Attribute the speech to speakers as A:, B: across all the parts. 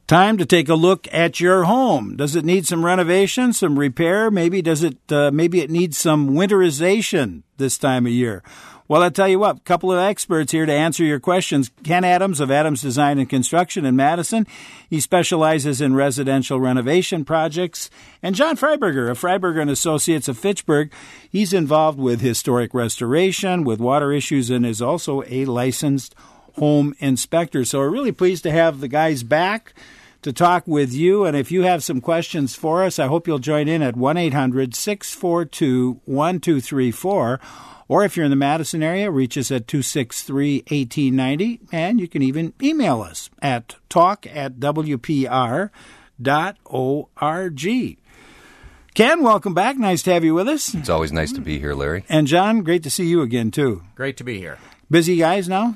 A: Time to take a look at your home. Does it need some renovation, some repair? Maybe it needs some winterization this time of year. Well, I'll tell you what, a couple of experts here to answer your questions. Ken Adams of Adams Design and Construction in Madison. He specializes in residential renovation projects. And John Freiberger of Freiberger and Associates of Fitchburg. He's involved with historic restoration, with water issues, and is also a licensed home inspector. So we're really pleased to have the guys back to talk with you. And if you have some questions for us, I hope you'll join in at 1-800-642-1234. Or if you're in the Madison area, reach us at 263-1890. And you can even email us at talk@wpr.org. Ken, welcome back. Nice to have you with us.
B: It's always nice to be here, Larry.
A: And John, great to see you again, too.
C: Great to be here.
A: Busy guys now?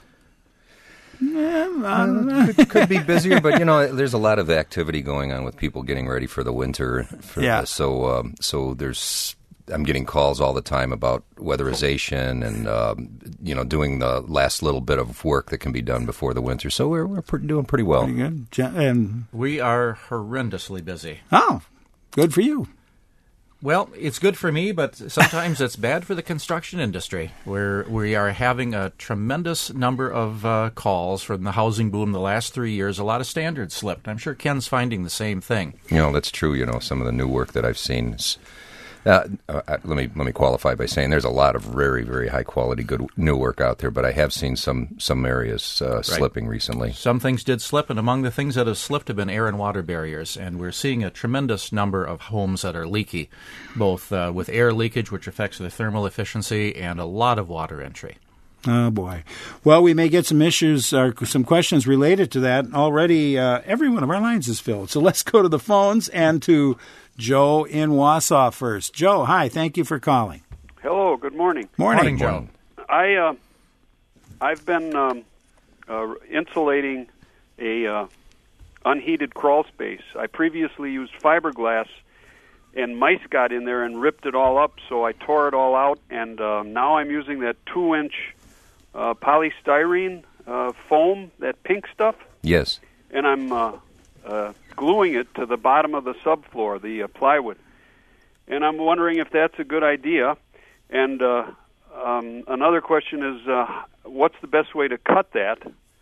B: Could be busier, but there's a lot of activity going on with people getting ready for the winter. So there's. I'm getting calls all the time about weatherization and doing the last little bit of work that can be done before the winter. So we're doing pretty well.
A: Pretty good. And
C: we are horrendously busy.
A: Oh, good for you.
C: Well, it's good for me, but sometimes it's bad for the construction industry, where we are having a tremendous number of calls from the housing boom the last 3 years. A lot of standards slipped. I'm sure Ken's finding the same thing.
B: That's true. Some of the new work that I've seen is... let me qualify by saying there's a lot of very, very high quality, good new work out there, but I have seen some areas slipping recently.
C: Some things did slip, and among the things that have slipped have been air and water barriers, and we're seeing a tremendous number of homes that are leaky, both with air leakage, which affects the thermal efficiency, and a lot of water entry.
A: Oh, boy. Well, we may get some issues or some questions related to that. Already, every one of our lines is filled. So let's go to the phones and to Joe in Wausau first. Joe, hi. Thank you for calling.
D: Hello. Good morning.
A: Morning,
C: Joe.
D: I've been insulating a unheated crawl space. I previously used fiberglass, and mice got in there and ripped it all up, so I tore it all out, and now I'm using that 2-inch polystyrene foam, that pink stuff.
B: Yes.
D: And I'm gluing it to the bottom of the subfloor, the plywood. And I'm wondering if that's a good idea. And another question is, what's the best way to cut that?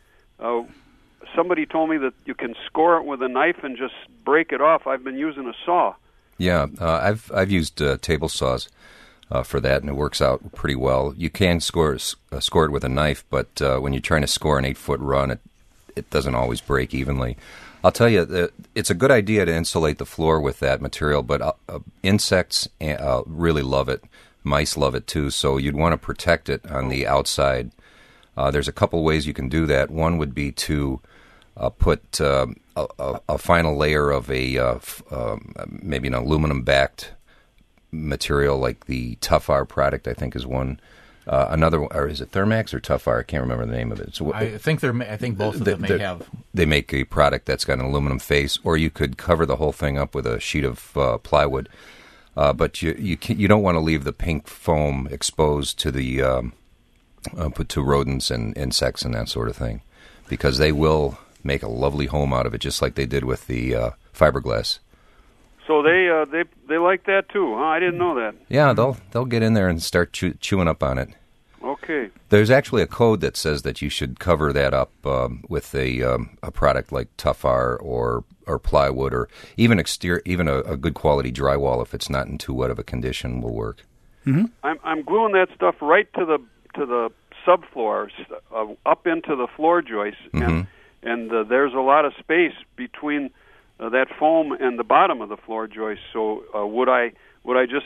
D: Somebody told me that you can score it with a knife and just break it off. I've been using a saw. Yeah,
B: I've used table saws for that, and it works out pretty well. You can score it with a knife, but when you're trying to score an 8-foot run, it doesn't always break evenly. I'll tell you, it's a good idea to insulate the floor with that material, but insects really love it. Mice love it too, so you'd want to protect it on the outside. There's a couple ways you can do that. One would be to put a final layer of maybe an aluminum-backed material like the Tough-R product, I think, is one. Another, or is it Thermax or Tough-R? I can't remember the name of it. So
C: I think both of them may have.
B: They make a product that's got an aluminum face, or you could cover the whole thing up with a sheet of plywood. But you don't want to leave the pink foam exposed to the to rodents and insects and that sort of thing, because they will make a lovely home out of it, just like they did with the fiberglass.
D: So they like that too, huh? I didn't know that.
B: Yeah, they'll get in there and start chewing up on it.
D: Okay.
B: There's actually a code that says that you should cover that up with a product like Tough-R or plywood, or even a good quality drywall, if it's not in too wet of a condition, will work.
A: Mm-hmm.
D: I'm gluing that stuff right to the subfloor, up into the floor joist,
B: mm-hmm.
D: and there's a lot of space between that foam and the bottom of the floor joist. So would I just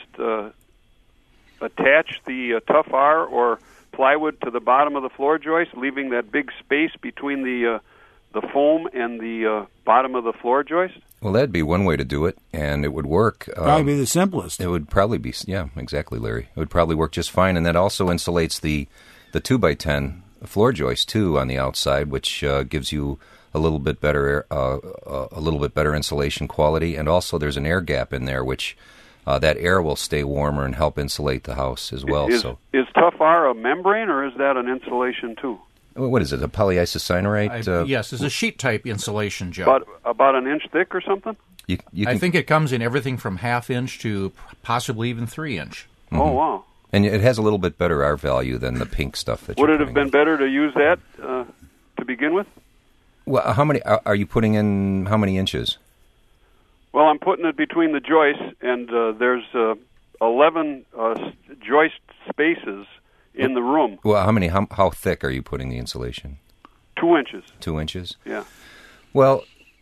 D: attach the Tough-R or plywood to the bottom of the floor joist, leaving that big space between the foam and the bottom of the floor joist?
B: Well, that'd be one way to do it, and it would work.
A: Probably be the simplest.
B: It would probably be, yeah, exactly, Larry. It would probably work just fine, and that also insulates the 2x10 floor joist too on the outside, which gives you a little bit better insulation quality, and also there's an air gap in there, which that air will stay warmer and help insulate the house as well.
D: Is Tough-R a membrane, or is that an insulation too?
B: What is it, a polyisocyanurate?
C: Yes, it's a sheet-type insulation, Joe.
D: About an inch thick or something?
C: I think it comes in everything from half-inch to possibly even 3-inch.
B: Mm-hmm.
D: Oh, wow.
B: And it has a little bit better R value than the pink stuff that
D: Would
B: you're
D: it have
B: putting
D: been
B: in.
D: better to use that to begin with?
B: Well, how many are you putting in? How many inches?
D: Well, I'm putting it between the joists, and there's 11 joist spaces in the room.
B: Well, how thick are you putting the insulation?
D: 2 inches.
B: 2 inches?
D: Yeah.
B: Well,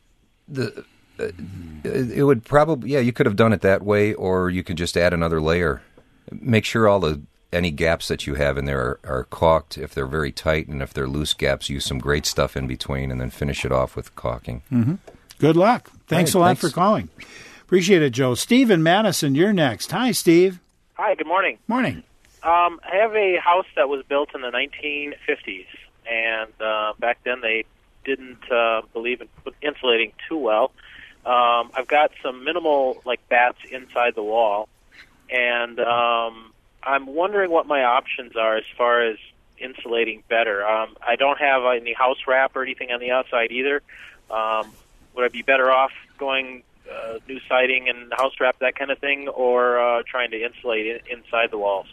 B: it would probably, you could have done it that way, or you could just add another layer. Make sure any gaps that you have in there are caulked. If they're very tight, and if they're loose gaps, use some great stuff in between, and then finish it off with caulking.
A: Mm-hmm. Good luck. Thanks a lot for calling. Appreciate it, Joe. Steve in Madison, you're next. Hi, Steve.
E: Hi, good morning.
A: Morning.
E: I have a house that was built in the 1950s, and back then they didn't believe in insulating too well. I've got some minimal, bats inside the wall, and I'm wondering what my options are as far as insulating better. I don't have any house wrap or anything on the outside either. Would I be better off going new siding and house wrap, that kind of thing, or trying to insulate inside the walls?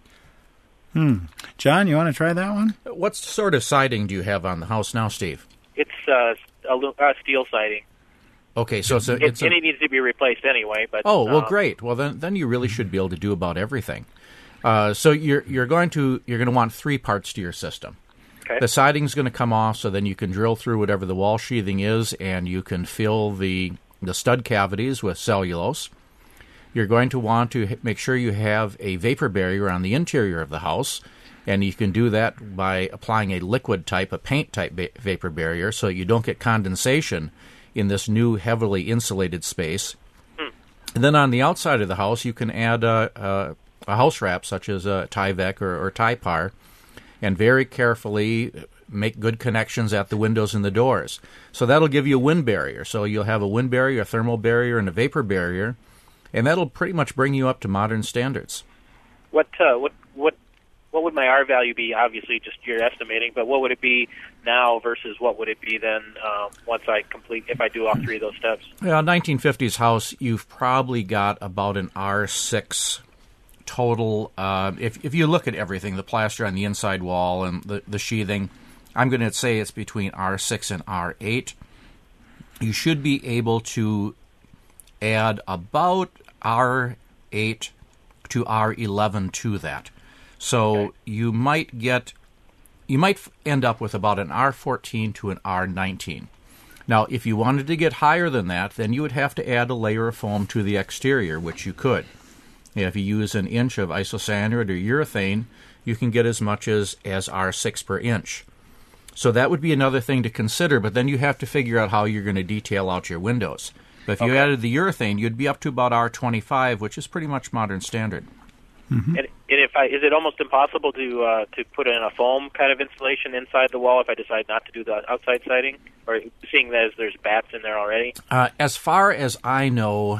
A: John, you want to try that one?
C: What sort of siding do you have on the house now, Steve?
E: It's steel siding.
C: Okay, so
E: and it needs to be replaced anyway. But
C: great. Well, then you really should be able to do about everything. So you're going to want 3 parts to your system.
E: Okay.
C: The siding's going to come off, so then you can drill through whatever the wall sheathing is, and you can fill the stud cavities with cellulose. You're going to want to make sure you have a vapor barrier on the interior of the house, and you can do that by applying a liquid type, a paint type vapor barrier, so you don't get condensation in this new heavily insulated space. And then on the outside of the house, you can add a house wrap such as a Tyvek or Typar, and very carefully make good connections at the windows and the doors. So that'll give you a wind barrier. So you'll have a wind barrier, a thermal barrier, and a vapor barrier, and that'll pretty much bring you up to modern standards.
E: What would my R value be? Obviously, just you're estimating, but what would it be now versus what would it be then once if I do all 3 of those steps?
C: Yeah, 1950s house, you've probably got about an R6 total. If you look at everything, the plaster on the inside wall and the sheathing, I'm going to say it's between R6 and R8. You should be able to add about R8 to R11 to that. So okay. you might end up with about an R14 to an R19. Now, if you wanted to get higher than that, then you would have to add a layer of foam to the exterior, which you could. If you use an inch of isocyanurate or urethane, you can get as much as R6 per inch. So that would be another thing to consider, but then you have to figure out how you're going to detail out your windows. But if you added the urethane, you'd be up to about R25, which is pretty much modern standard.
E: Mm-hmm. And is it almost impossible to put in a foam kind of insulation inside the wall if I decide not to do the outside siding, or seeing that as there's bats in there already?
C: As far as I know,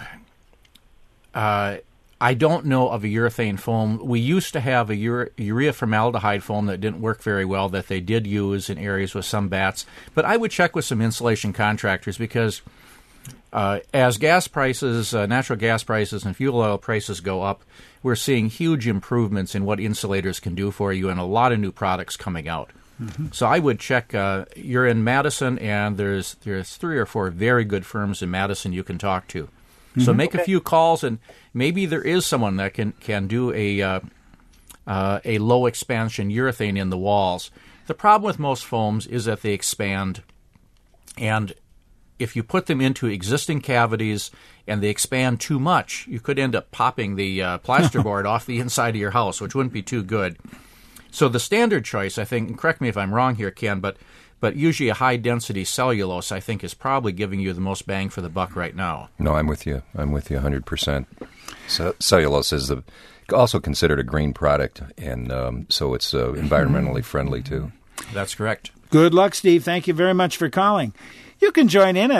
C: I don't know of a urethane foam. We used to have a urea formaldehyde foam that didn't work very well that they did use in areas with some bats. But I would check with some insulation contractors because as gas prices, natural gas prices, and fuel oil prices go up, we're seeing huge improvements in what insulators can do for you and a lot of new products coming out. Mm-hmm. So I would check. You're in Madison, and there's 3 or 4 very good firms in Madison you can talk to. Mm-hmm. So make a few calls, and maybe there is someone that can do a low expansion urethane in the walls. The problem with most foams is that they expand, and if you put them into existing cavities and they expand too much, you could end up popping the plasterboard off the inside of your house, which wouldn't be too good. So the standard choice, I think, and correct me if I'm wrong here, Ken, but usually a high-density cellulose, I think, is probably giving you the most bang for the buck right now.
B: No, I'm with you 100%. So cellulose is also considered a green product, and so it's environmentally friendly, too.
C: That's correct.
A: Good luck, Steve. Thank you very much for calling. You can join in at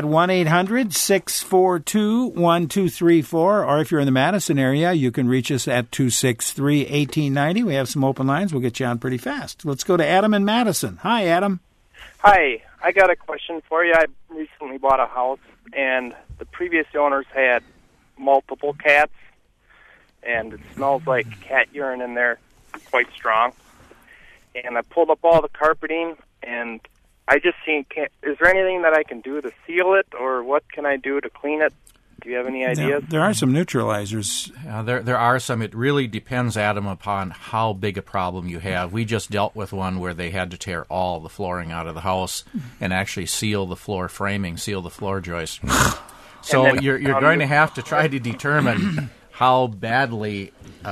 A: 1-800-642-1234, or if you're in the Madison area, you can reach us at 263-1890. We have some open lines. We'll get you on pretty fast. Let's go to Adam in Madison. Hi, Adam.
F: Hi, I got a question for you. I recently bought a house, and the previous owners had multiple cats, and it smells like cat urine in there quite strong. And I pulled up all the carpeting, and I just seen, is there anything that I can do to seal it, or what can I do to clean it? Do you have any ideas?
A: There are some neutralizers.
C: There are some. It really depends, Adam, upon how big a problem you have. We just dealt with one where they had to tear all the flooring out of the house and actually seal the floor framing, seal the floor joist. So you're going to have to try to determine how badly,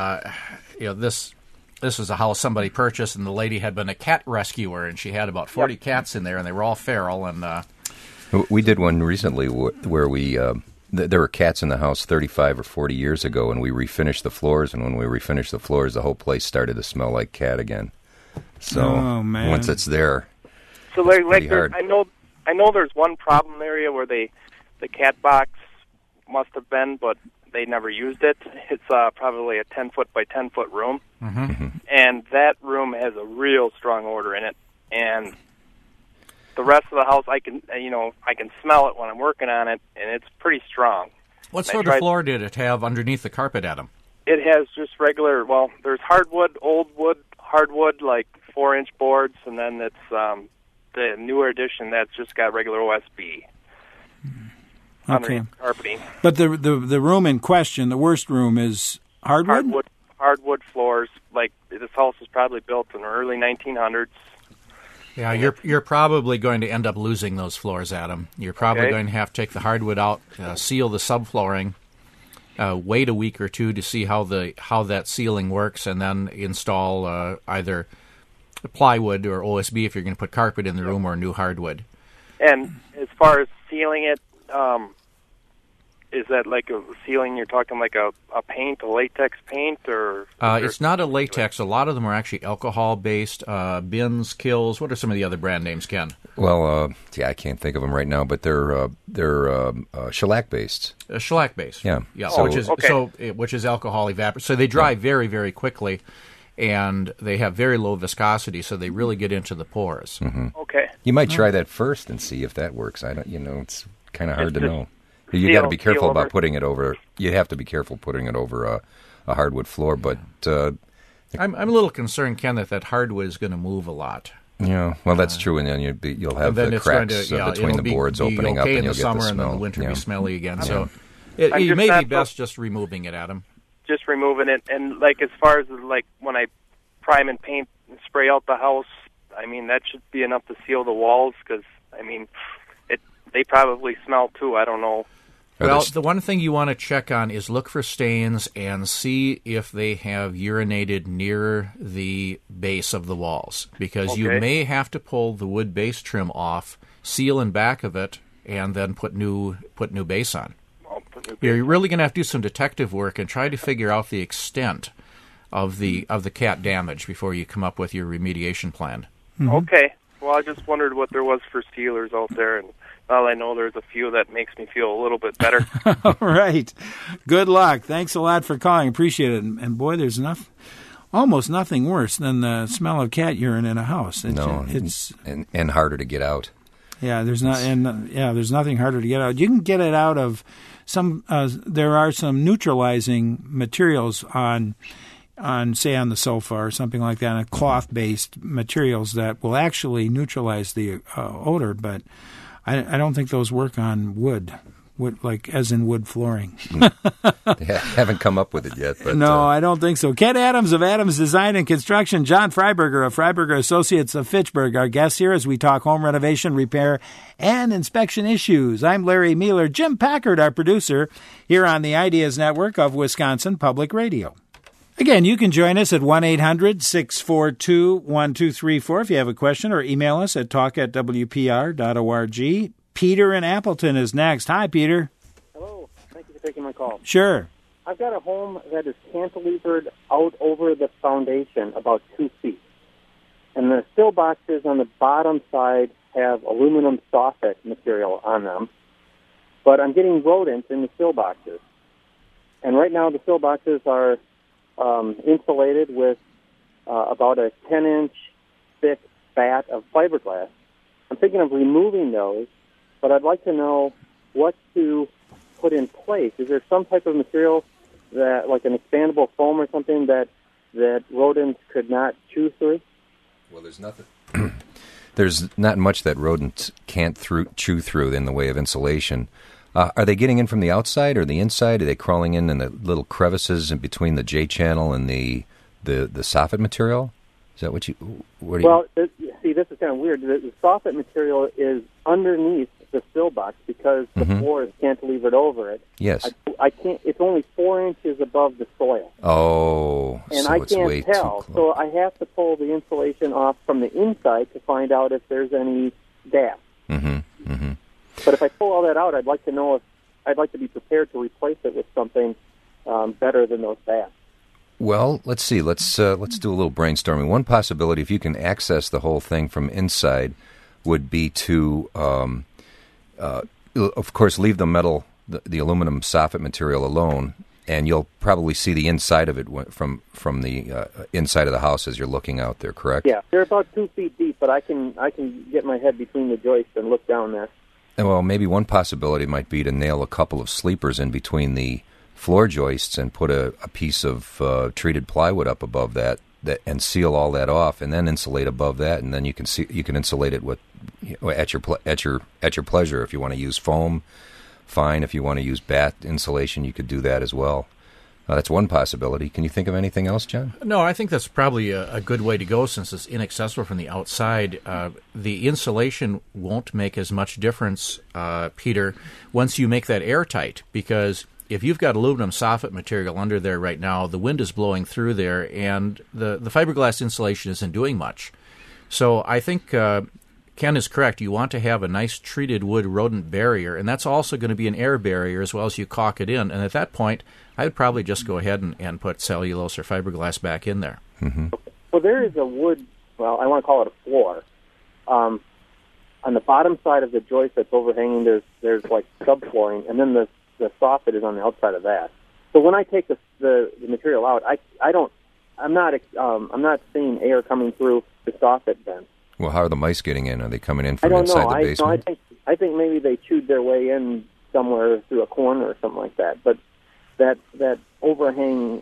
C: this is a house somebody purchased, and the lady had been a cat rescuer, and she had about 40 cats in there, and they were all feral. And
B: we did one recently where we there were cats in the house 35 or 40 years ago, and we refinished the floors. And when we refinished the floors, the whole place started to smell like cat again. So once it's there,
F: so like
B: hard.
F: I know there's one problem area where the cat box must have been, but they never used it. It's probably a 10-foot by 10-foot room, and that room has a real strong odor in it. And the rest of the house, I can smell it when I'm working on it, and it's pretty strong.
C: What sort of floor did it have underneath the carpet, Adam?
F: It has just regular. Well, there's hardwood, old wood, hardwood, like 4-inch boards, and then it's the newer edition that's just got regular OSB.
A: Okay.
F: Carpeting.
A: But the room in question, the worst room, is hardwood?
F: Hardwood floors. Like, this house was probably built in the early 1900s.
C: Yeah, you're probably going to end up losing those floors, Adam. You're probably going to have to take the hardwood out, seal the subflooring, wait a week or two to see how that sealing works, and then install either plywood or OSB if you're going to put carpet in the room, or new hardwood.
F: And as far as sealing it, is that like a sealing? You're talking like a paint, a latex paint, or?
C: It's not a latex. A lot of them are actually alcohol-based. Bins, Kills. What are some of the other brand names, Ken?
B: Well, I can't think of them right now, but they're shellac-based.
C: Shellac-based.
B: Yeah.
C: Which is alcohol evaporated. So they dry very, very quickly, and they have very low viscosity, so they really get into the pores.
B: Mm-hmm.
F: Okay.
B: You might try that first and see if that works. It's kind of hard to know. You got to be careful about putting it over. You have to be careful putting it over a hardwood floor. But
C: I'm a little concerned, Ken, that hardwood is going to move a lot.
B: Yeah, well, that's true, and then you'll have the cracks between the boards opening up, and you'll get the smell.
C: And then the winter be smelly again. Yeah. So it may be best just removing it, Adam.
F: Just removing it, and like as far as like when I prime and paint and spray out the house, that should be enough to seal the walls, because they probably smell too. I don't know.
C: Well, the one thing you want to check on is look for stains and see if they have urinated near the base of the walls, because you may have to pull the wood base trim off, seal in back of it, and then put new base on. You're really going to have to do some detective work and try to figure out the extent of the cat damage before you come up with your remediation plan.
A: Mm-hmm.
F: Okay. Well, I just wondered what there was for sealers out there, and well, I know there's a few that makes me feel a little bit better.
A: All right. Good luck. Thanks a lot for calling. Appreciate it. And boy, there's almost nothing worse than the smell of cat urine in a house. It's
B: harder to get out.
A: Yeah, there's nothing harder to get out. You can get it out of some. There are some neutralizing materials on the sofa or something like that, and cloth-based materials that will actually neutralize the odor, but I don't think those work on wood, like as in wood flooring.
B: Haven't come up with it yet. But,
A: no, I don't think so. Ken Adams of Adams Design and Construction, John Freiberger of Freiberger Associates of Fitchburg, our guests here as we talk home renovation, repair, and inspection issues. I'm Larry Mueller. Jim Packard, our producer, here on the Ideas Network of Wisconsin Public Radio. Again, you can join us at 1-800-642-1234 if you have a question, or email us at talk@wpr.org. Peter in Appleton is next. Hi, Peter.
G: Hello. Thank you for taking my call.
A: Sure.
G: I've got a home that is cantilevered out over the foundation about 2 feet. And the sill boxes on the bottom side have aluminum soffit material on them, but I'm getting rodents in the sill boxes. And right now the sill boxes are insulated with about a 10-inch thick bat of fiberglass. I'm thinking of removing those, but I'd like to know what to put in place. Is there some type of material that, like an expandable foam or something, that rodents could not chew through?
B: Well, there's nothing. There's not much that rodents can't chew through in the way of insulation. Are they getting in from the outside or the inside? Are they crawling in the little crevices in between the J channel and the soffit material? Is that what you?
G: Well, see, this is kind of weird. The soffit material is underneath the sill box because the floor is cantilevered over it.
B: Yes.
G: I can't. It's only 4 inches above the soil.
B: Oh,
G: and
B: so
G: I
B: it's
G: can't
B: way
G: tell.
B: too close.
G: So I have to pull the insulation off from the inside to find out if there's any gap. But if I pull all that out, I'd like to know if I'd like to be prepared to replace it with something better than those bats.
B: Well, let's see. Let's do a little brainstorming. One possibility, if you can access the whole thing from inside, would be to, of course, leave the aluminum soffit material alone, and you'll probably see the inside of it from the inside of the house as you're looking out there. Correct?
G: Yeah, they're about 2 feet deep, but I can get my head between the joists and look down there.
B: Well, maybe one possibility might be to nail a couple of sleepers in between the floor joists and put a piece of treated plywood up above that and seal all that off, and then insulate above that, and then you can insulate it with at your pleasure. If you want to use foam, fine. If you want to use bat insulation, you could do that as well. That's one possibility. Can you think of anything else, John?
C: No, I think that's probably a good way to go since it's inaccessible from the outside. The insulation won't make as much difference, Peter, once you make that airtight, because if you've got aluminum soffit material under there right now, the wind is blowing through there, and the fiberglass insulation isn't doing much. So I think Ken is correct. You want to have a nice treated wood rodent barrier, and that's also going to be an air barrier as well as you caulk it in. And at that point, I'd probably just go ahead and put cellulose or fiberglass back in there.
G: Well, there is a wood, well, I want to call it a floor. On the bottom side of the joist that's overhanging, there's like subflooring, and then the soffit is on the outside of that. So when I take the material out, I'm not seeing air coming through the soffit vent.
B: Well, how are the mice getting in? Are they coming in from inside the basement?
G: I think maybe they chewed their way in somewhere through a corner or something like that. But that overhanging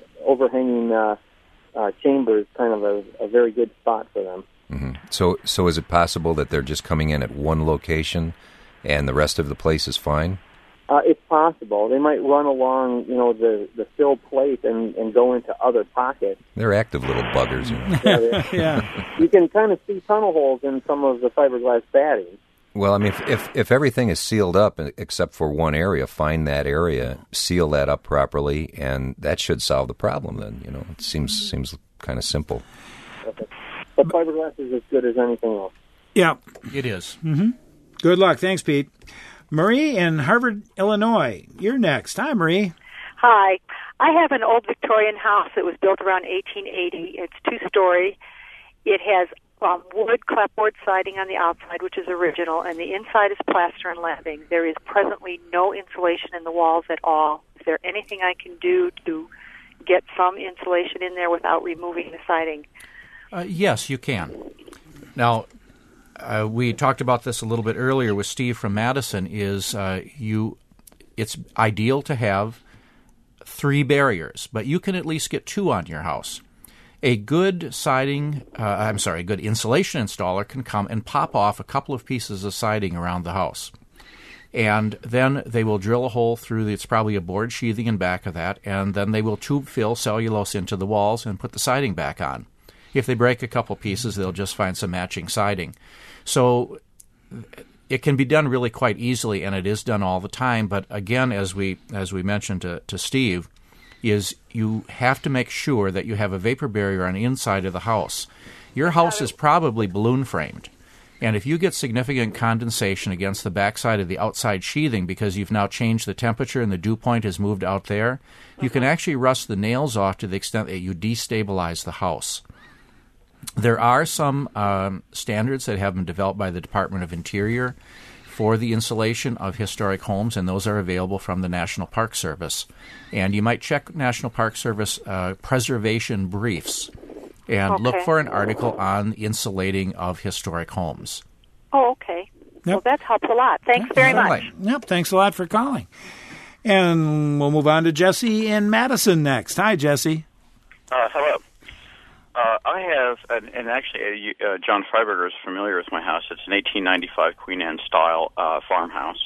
G: chamber is kind of a very good spot for them.
B: So is it possible that they're just coming in at one location and the rest of the place is fine?
G: It's possible. They might run along, the sill plate and go into other pockets.
B: They're active little buggers.
A: Yeah.
G: You can kind of see tunnel holes in some of the fiberglass batting.
B: Well, I mean, if everything is sealed up except for one area, find that area, seal that up properly, and that should solve the problem. Then it seems kind of simple.
G: Okay. But fiberglass is as good as anything else.
A: Yeah,
C: it is.
A: Good luck. Thanks, Pete. Marie in Harvard, Illinois. You're next. Hi, Marie.
H: Hi. I have an old Victorian house that was built around 1880. It's 2-story. It has wood clapboard siding on the outside, which is original, and the inside is plaster and lathing. There is presently no insulation in the walls at all. Is there anything I can do to get some insulation in there without removing the siding?
C: Yes, you can. Now, we talked about this a little bit earlier with Steve from Madison. It's ideal to have 3 barriers, but you can at least get 2 on your house. A good insulation installer can come and pop off a couple of pieces of siding around the house. And then they will drill a hole through it's probably a board sheathing in back of that, and then they will tube fill cellulose into the walls and put the siding back on. If they break a couple pieces, they'll just find some matching siding. So it can be done really quite easily, and it is done all the time. But again, as we mentioned to Steve, is you have to make sure that you have a vapor barrier on the inside of the house. Your house is probably balloon framed, and if you get significant condensation against the backside of the outside sheathing because you've now changed the temperature and the dew point has moved out there, you can actually rust the nails off to the extent that you destabilize the house. There are some standards that have been developed by the Department of Interior for the insulation of historic homes, and those are available from the National Park Service. And you might check National Park Service preservation briefs and look for an article on insulating of historic homes.
H: Oh, okay.
A: Yep.
H: Well, that helps a lot. Thanks very much.
A: Yep, thanks a lot for calling. And we'll move on to Jesse in Madison next. Hi, Jesse.
I: Hello. I have, and actually, John Freiberger is familiar with my house. It's an 1895 Queen Anne style farmhouse,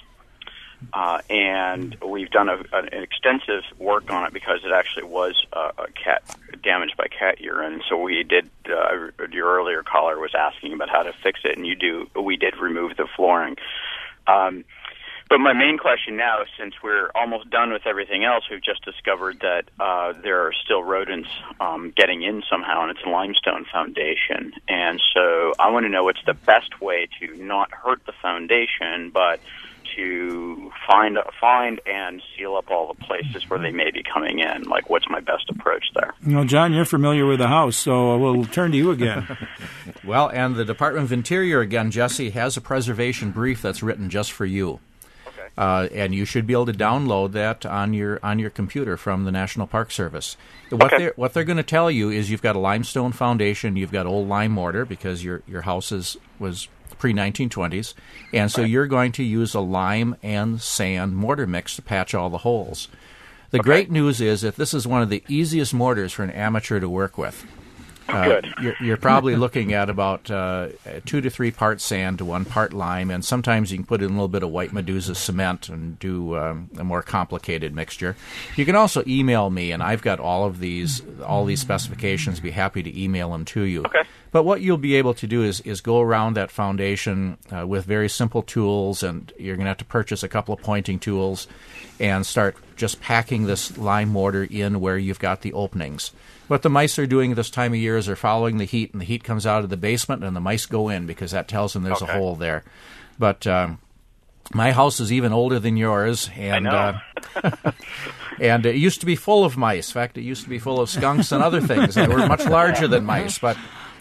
I: and we've done an extensive work on it because it actually was damaged by cat urine. And so we did. Your earlier caller was asking about how to fix it, and we did remove the flooring. But my main question now, since we're almost done with everything else, we've just discovered that there are still rodents getting in somehow, and it's a limestone foundation. And so I want to know what's the best way to not hurt the foundation, but to find and seal up all the places where they may be coming in. Like, what's my best approach there?
A: John, you're familiar with the house, so we'll turn to you again.
C: Well, and the Department of Interior, again, Jesse, has a preservation brief that's written just for you. And you should be able to download that on your computer from the National Park Service. What they're going to tell you is you've got a limestone foundation, you've got old lime mortar because your house was pre-1920s, and so you're going to use a lime and sand mortar mix to patch all the holes. The great news is that this is one of the easiest mortars for an amateur to work with.
I: Good.
C: You're probably looking at about 2 to 3 parts sand to 1 part lime, and sometimes you can put in a little bit of white Medusa cement and do a more complicated mixture. You can also email me, and I've got all these specifications. Be happy to email them to you.
I: Okay.
C: But what you'll be able to do is go around that foundation with very simple tools, and you're going to have to purchase a couple of pointing tools and start just packing this lime mortar in where you've got the openings. What the mice are doing this time of year is they're following the heat, and the heat comes out of the basement, and the mice go in because that tells them there's a hole there. But my house is even older than yours, and and it used to be full of mice. In fact, it used to be full of skunks and other things that were much larger than mice. But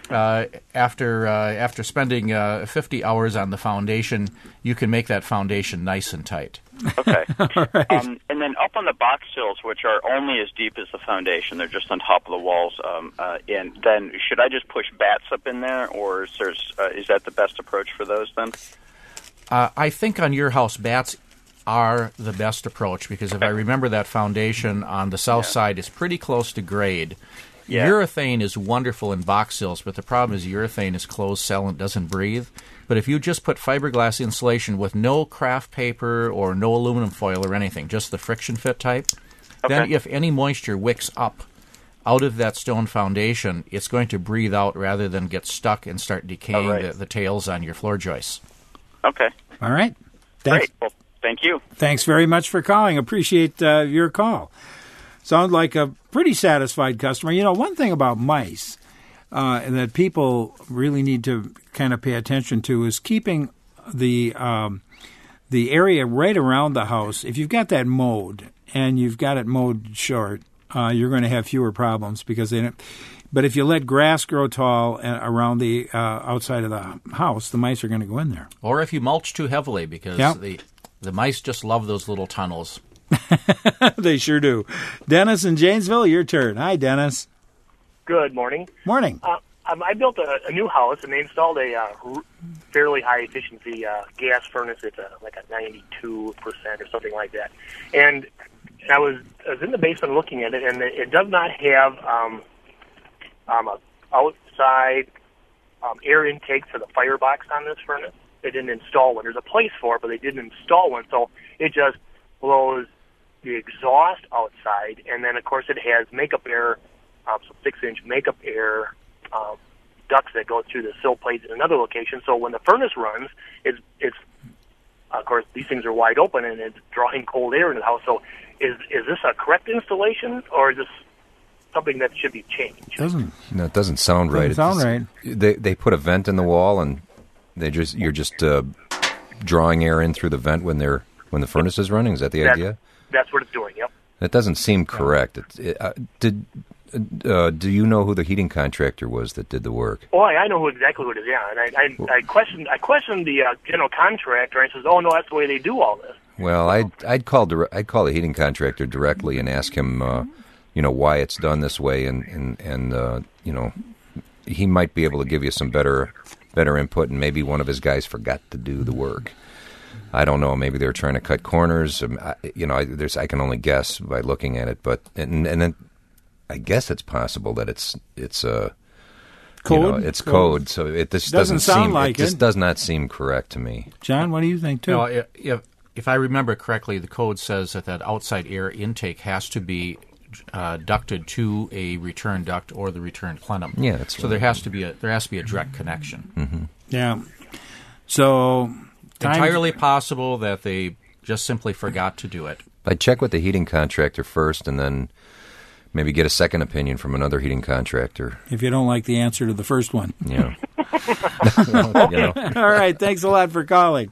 C: after spending 50 hours on the foundation, you can make that foundation nice and tight.
I: Okay.
A: Right.
I: And then up on the box sills, which are only as deep as the foundation, they're just on top of the walls. And then should I just push bats up in there, or is that the best approach for those then?
C: I think on your house, bats are the best approach because if I remember, that foundation on the south side is pretty close to grade. Yeah. Urethane is wonderful in box sills, but the problem is urethane is closed cell and doesn't breathe. But if you just put fiberglass insulation with no craft paper or no aluminum foil or anything, just the friction fit type, then if any moisture wicks up out of that stone foundation, it's going to breathe out rather than get stuck and start decaying the tails on your floor joists.
I: Okay.
A: All right.
I: Great. Well, thank you.
A: Thanks very much for calling. Appreciate your call. Sound like a pretty satisfied customer. You know, one thing about mice that people really need to kind of pay attention to is keeping the area right around the house. If you've got that mowed and you've got it mowed short, you're going to have fewer problems because they don't. But if you let grass grow tall around the outside of the house, the mice are going to go in there.
C: Or if you mulch too heavily because the mice just love those little tunnels.
A: They sure do. Dennis in Janesville, your turn. Hi, Dennis.
J: Good morning.
A: Morning.
J: I built a new house, and they installed a fairly high-efficiency gas furnace. It's like a 92% or something like that. And I was in the basement looking at it, and it does not have a outside air intake for the firebox on this furnace. They didn't install one. There's a place for it, but they didn't install one, so it just blows the exhaust outside, and then, of course, it has makeup air, so 6-inch makeup air ducts that go through the sill plates in another location. So when the furnace runs, it's of course, these things are wide open, and it's drawing cold air into the house. So is this a correct installation, or is this something that should be changed?
B: No, it doesn't sound right. They put a vent in the wall, and you're just drawing air in through the vent when the furnace is running. Is that the idea?
J: That's what it's doing. Yep.
B: That doesn't seem correct. Do you know who the heating contractor was that did the work?
J: Oh, I know exactly who it is. Yeah, and I questioned the general contractor. And he says, "Oh no, that's the way they do all this."
B: Well, I'd call the heating contractor directly and ask him, why it's done this way, and he might be able to give you some better input, and maybe one of his guys forgot to do the work. I don't know. Maybe they're trying to cut corners. I can only guess by looking at it, but and then I guess it's possible that it's
A: code.
B: It's code. So it just doesn't
A: sound
B: seem
A: like
B: it. Just does not seem correct to me.
A: John, what do you think too?
C: No, if I remember correctly, the code says that outside air intake has to be ducted to a return duct or the return plenum.
B: Yeah, that's
C: so. There has to be a direct connection.
B: Mm-hmm.
A: Yeah. So
C: entirely possible that they just simply forgot to do it.
B: I'd check with the heating contractor first, and then maybe get a second opinion from another heating contractor.
A: If you don't like the answer to the first one.
B: Yeah.
A: All right. Thanks a lot for calling.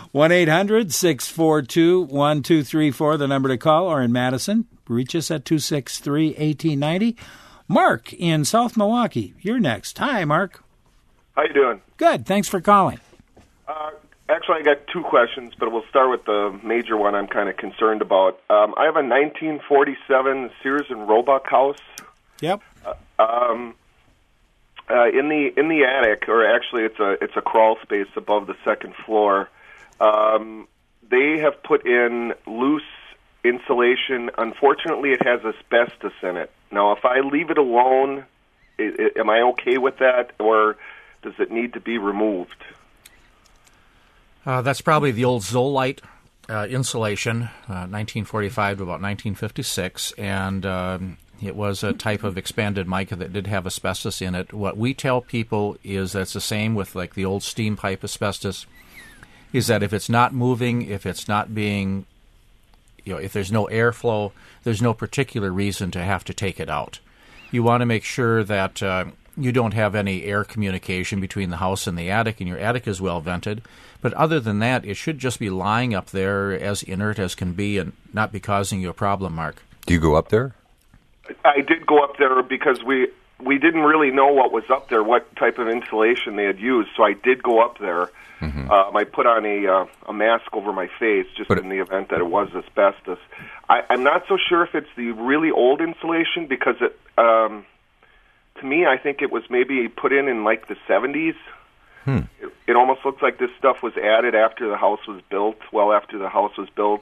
A: 1-800-642-1234, the number to call, or in Madison, reach us at 263-1890. Mark in South Milwaukee, you're next. Hi, Mark.
K: How you doing?
A: Good. Thanks for calling.
K: Actually, I got two questions, but we'll start with the major one I'm kind of concerned about. I have a 1947 Sears and Roebuck house.
A: Yep.
K: In the attic, or actually it's a crawl space above the second floor. They have put in loose insulation. Unfortunately, it has asbestos in it. Now, if I leave it alone, am I okay with that, or does it need to be removed?
C: That's probably the old Zolite insulation, 1945 to about 1956, and it was a type of expanded mica that did have asbestos in it. What we tell people is that's the same with like the old steam pipe asbestos, is that if it's not moving, if it's not being, if there's no airflow, there's no particular reason to have to take it out. You want to make sure that you don't have any air communication between the house and the attic, and your attic is well vented. But other than that, it should just be lying up there as inert as can be and not be causing you a problem, Mark.
B: Do you go up there?
K: I did go up there because we didn't really know what was up there, what type of insulation they had used, so I did go up there. Mm-hmm. I put on a mask over my face just in the event that it was asbestos. I'm not so sure if it's the really old insulation because it, to me, I think it was maybe put in like the 70s. It almost looks like this stuff was added after the house was built, well after the house was built.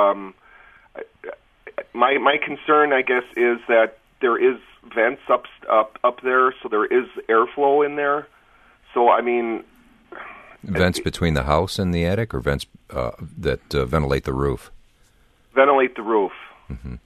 K: My concern, I guess, is that there is vents up there, so there is airflow in there. So, I mean...
B: Vents between the house and the attic, or vents that ventilate the roof?
K: Ventilate the roof.
B: Mm-hmm.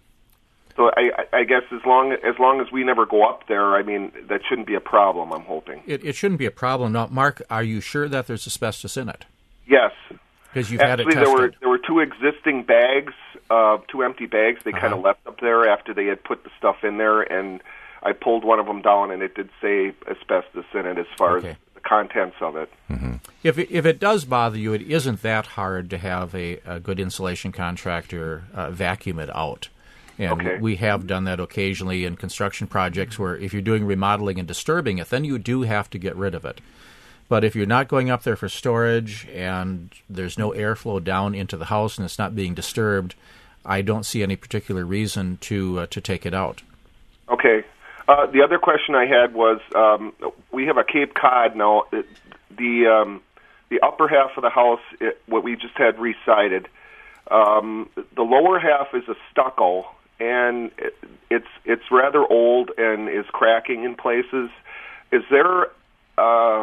K: So I guess as long as we never go up there, I mean, that shouldn't be a problem, I'm hoping.
C: It shouldn't be a problem. Now, Mark, are you sure that there's asbestos in it?
K: Yes.
C: Because you've had it tested.
K: Actually, there were two existing bags, two empty bags they kind of left up there after they had put the stuff in there, and I pulled one of them down, and it did say asbestos in it as far as the contents of it.
B: Mm-hmm.
C: If it does bother you, it isn't that hard to have a good insulation contractor vacuum it out. And we have done that occasionally in construction projects where if you're doing remodeling and disturbing it, then you do have to get rid of it. But if you're not going up there for storage and there's no airflow down into the house and it's not being disturbed, I don't see any particular reason to take it out.
K: Okay. The other question I had was we have a Cape Cod now. The upper half of the house, what we just had resided, the lower half is a stucco. And it's rather old and is cracking in places. Is there? I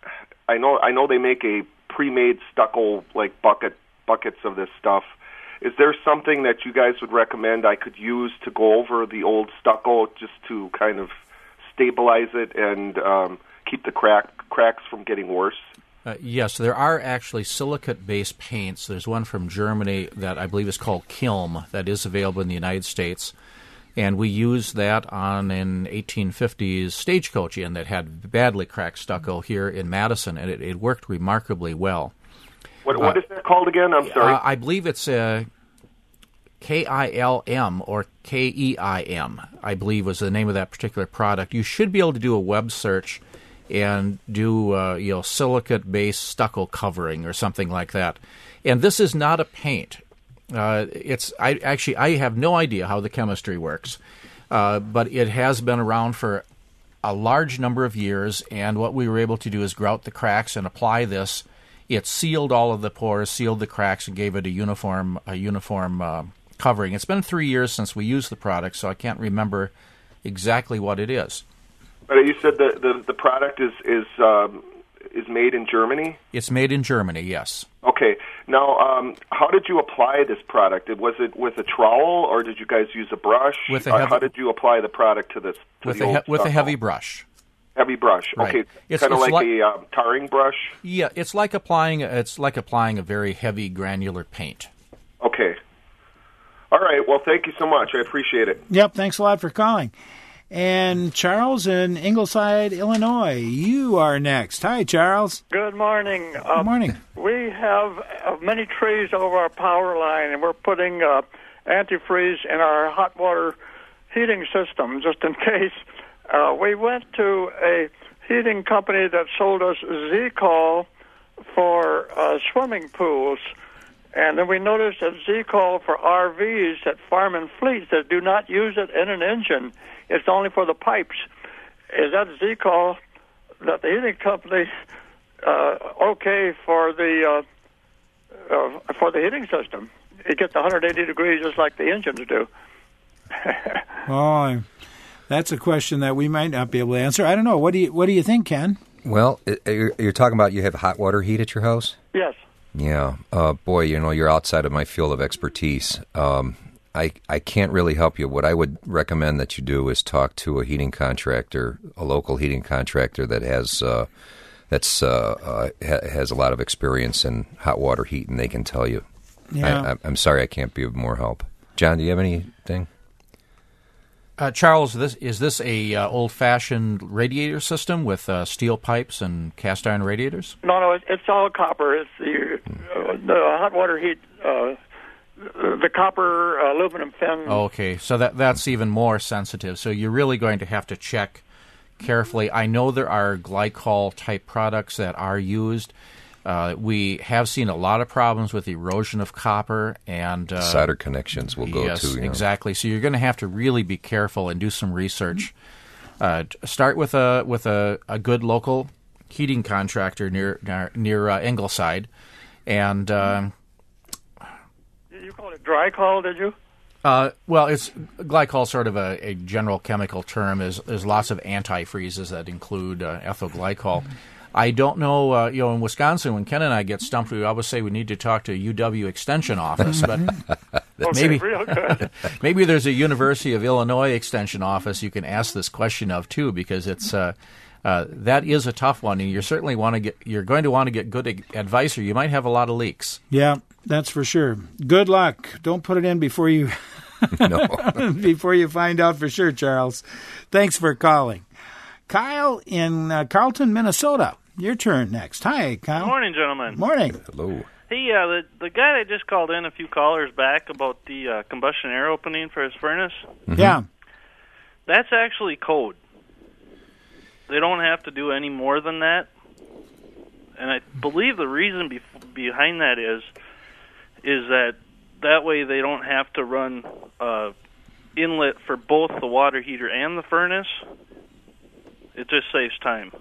K: know they make a pre-made stucco like buckets of this stuff. Is there something that you guys would recommend I could use to go over the old stucco just to kind of stabilize it and keep the cracks from getting worse?
C: Yes, there are actually silicate-based paints. There's one from Germany that I believe is called Kilm that is available in the United States. And we used that on an 1850s Stagecoach Inn that had badly cracked stucco here in Madison, and it worked remarkably well.
K: What is that called again? I'm sorry.
C: I believe it's KILM or KEIM, I believe was the name of that particular product. You should be able to do a web search and do silicate-based stucco covering or something like that. And this is not a paint. I have no idea how the chemistry works, but it has been around for a large number of years, and what we were able to do is grout the cracks and apply this. It sealed all of the pores, sealed the cracks, and gave it a uniform covering. It's been 3 years since we used the product, so I can't remember exactly what it is.
K: But you said the product is made in Germany?
C: It's made in Germany, yes.
K: Okay. Now, how did you apply this product? Was it with a trowel, or did you guys use a brush? How did you apply the product to this?
C: With a heavy brush.
K: Heavy brush.
C: Right.
K: Okay. It's kind of like a tarring brush.
C: Yeah, it's like applying a very heavy granular paint.
K: Okay. All right. Well, thank you so much. I appreciate it.
A: Yep. Thanks a lot for calling. And Charles in Ingleside, Illinois, you are next. Hi, Charles.
L: Good morning.
A: Good morning.
L: We have many trees over our power line, and we're putting antifreeze in our hot water heating system just in case. We went to a heating company that sold us Z-Call for swimming pools, and then we noticed that Z-Call for RVs that farm in fleets that do not use it in an engine. It's only for the pipes. Is that Z-Call that the heating company okay for the heating system? It gets 180 degrees just like the engines do.
A: Oh, that's a question that we might not be able to answer. I don't know. What do you think, Ken?
B: Well, you're talking about you have hot water heat at your house?
L: Yes.
B: Yeah. Boy, you're outside of my field of expertise. I can't really help you. What I would recommend that you do is talk to a heating contractor, a local heating contractor that has a lot of experience in hot water heat, and they can tell you.
A: Yeah.
B: I'm sorry I can't be of more help. John, do you have anything?
C: Charles, is this a old-fashioned radiator system with steel pipes and cast iron radiators?
L: No, it's all copper. It's the hot water heat. The copper aluminum fin.
C: Okay, so that's even more sensitive. So you're really going to have to check carefully. I know there are glycol-type products that are used. We have seen a lot of problems with erosion of copper and
B: solder connections will go
C: yes,
B: too.
C: Yes, exactly. So you're going to have to really be careful and do some research. Start with a good local heating contractor near Ingleside, and
L: you call it dry call, did you?
C: Well, it's glycol, sort of a general chemical term. There's lots of antifreezes that include ethyl glycol. I don't know, in Wisconsin, when Ken and I get stumped, we always say we need to talk to a UW Extension office, but maybe there's a University of Illinois Extension office you can ask this question of, too, because it's that is a tough one, and you're going to want to get good advice, or you might have a lot of leaks.
A: Yeah, that's for sure. Good luck. Don't put it in before you before you find out for sure, Charles. Thanks for calling. Kyle in Carlton, Minnesota. Your turn next. Hi, Kyle.
M: Good morning, gentlemen.
A: Morning.
B: Hello.
M: Hey, the guy that just called in a few callers back about the combustion air opening for his furnace.
A: Mm-hmm. Yeah.
M: That's actually code. They don't have to do any more than that. And I believe the reason behind that is that way they don't have to run inlet for both the water heater and the furnace. It just saves time.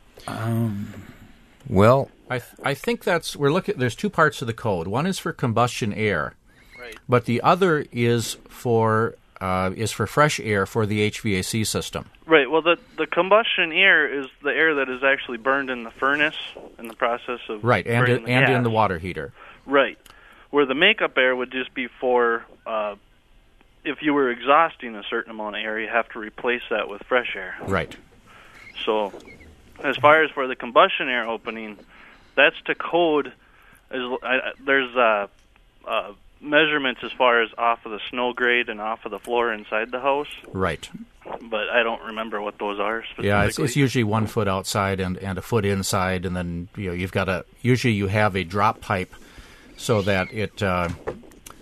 B: Well,
C: I think there's two parts of the code. One is for combustion air,
M: right?
C: But the other is for fresh air for the HVAC system.
M: Right. Well, the combustion air is the air that is actually burned in the furnace in the process of
C: in the water heater.
M: Right. Where the makeup air would just be for if you were exhausting a certain amount of air, you have to replace that with fresh air.
C: Right.
M: So, as far as for the combustion air opening, that's to code. There's measurements as far as off of the snow grade and off of the floor inside the house.
C: Right.
M: But I don't remember what those are specifically.
C: Yeah, it's usually 1 foot outside and a foot inside, and then usually you have a drop pipe so that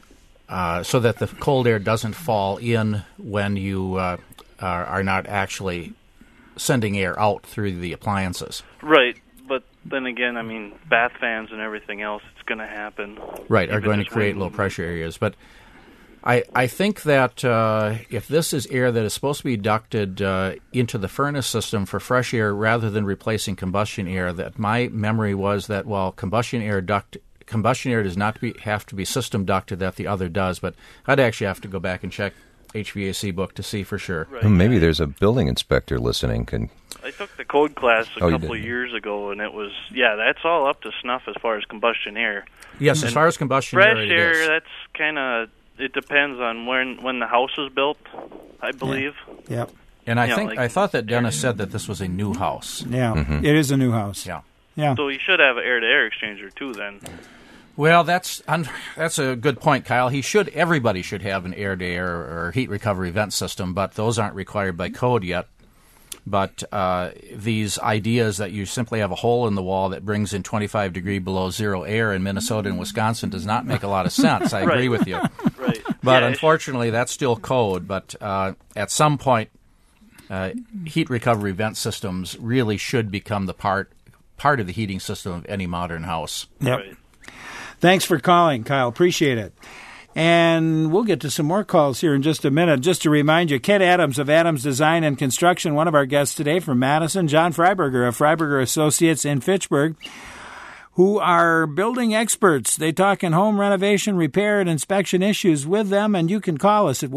C: so that the cold air doesn't fall in when you are not actually sending air out through the appliances.
M: Right, but then again, I mean, bath fans and everything else, it's going to happen.
C: Right, are going to create low-pressure areas. But I think that if this is air that is supposed to be ducted into the furnace system for fresh air rather than replacing combustion air, that my memory was that while combustion air does not have to be system ducted, that the other does. But I'd actually have to go back and check HVAC book to see for sure.
B: Right. Well, maybe there's a building inspector listening.
M: I took the code class a couple of years ago, and it was, that's all up to snuff as far as combustion air.
C: Yes, as far as combustion air,
M: fresh air, that's kind of, it depends on when the house was built, I believe.
A: Yeah.
C: And I thought that Dennis said that this was a new house.
A: Yeah, It is a new house.
C: Yeah.
M: So you should have an air-to-air exchanger too, then.
C: Well, that's a good point, Kyle. Everybody should have an air-to-air or heat recovery vent system, but those aren't required by code yet. But these ideas that you simply have a hole in the wall that brings in 25 degree below zero air in Minnesota and Wisconsin does not make a lot of sense. I agree with you.
M: Right.
C: But unfortunately, that's still code. But at some point, heat recovery vent systems really should become the part of the heating system of any modern house.
A: Yep.
M: Right.
A: Thanks for calling, Kyle. Appreciate it. And we'll get to some more calls here in just a minute. Just to remind you, Ken Adams of Adams Design and Construction, one of our guests today from Madison, John Freiberger of Freiberger Associates in Fitchburg, who are building experts. They talk in home renovation, repair, and inspection issues with them, and you can call us at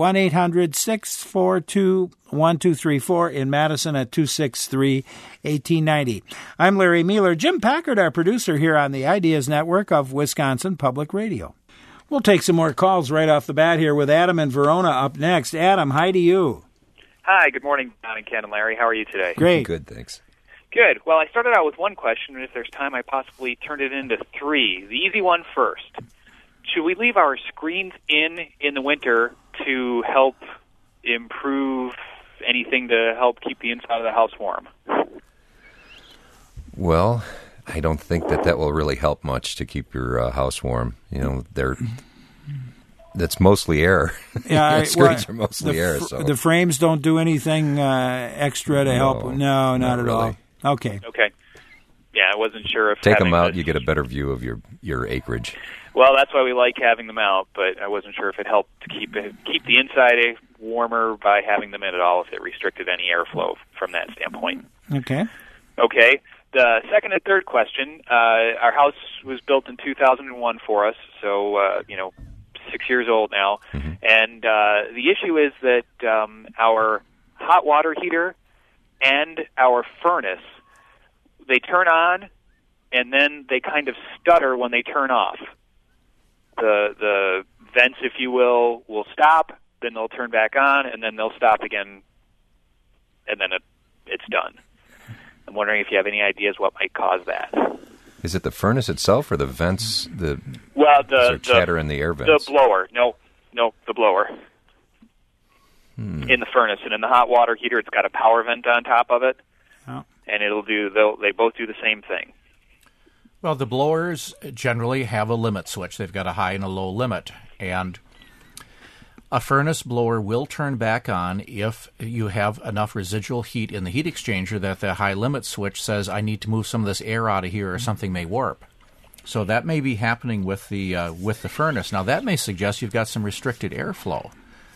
A: 1-800-642-1234 in Madison at 263-1890. I'm Larry Mueller. Jim Packard, our producer here on the Ideas Network of Wisconsin Public Radio. We'll take some more calls right off the bat here with Adam in Verona up next. Adam, hi to you.
N: Hi, good morning, Don and Ken and Larry. How are you today?
A: Great.
B: Good, thanks.
N: Good. Well, I started out with one question, and if there's time, I possibly turned it into three. The easy one first. Should we leave our screens in the winter to help improve anything to help keep the inside of the house warm?
B: Well, I don't think that will really help much to keep your house warm. That's mostly air.
A: Yeah,
B: screens are mostly air. So
A: the frames don't do anything extra to help. No, not at
B: really.
A: all. Okay.
N: Yeah, I wasn't sure if
B: take them out, you get a better view of your acreage.
N: Well, that's why we like having them out, but I wasn't sure if it helped to keep the inside warmer by having them in at all, if it restricted any airflow from that standpoint.
A: Okay.
N: The second and third question, our house was built in 2001 for us, so, 6 years old now. Mm-hmm. And the issue is that our hot water heater and our furnace, they turn on, and then they kind of stutter when they turn off. The vents, if you will stop, then they'll turn back on, and then they'll stop again, and then it's done. I'm wondering if you have any ideas what might cause that.
B: Is it the furnace itself or the vents?
N: The
B: chatter in the air vents?
N: The blower. No, the blower. In the furnace, and in the hot water heater, it's got a power vent on top of it, and they both do the same thing.
C: Well, the blowers generally have a limit switch. They've got a high and a low limit, and a furnace blower will turn back on if you have enough residual heat in the heat exchanger that the high limit switch says, I need to move some of this air out of here or something may warp. So that may be happening with the furnace. Now, that may suggest you've got some restricted airflow.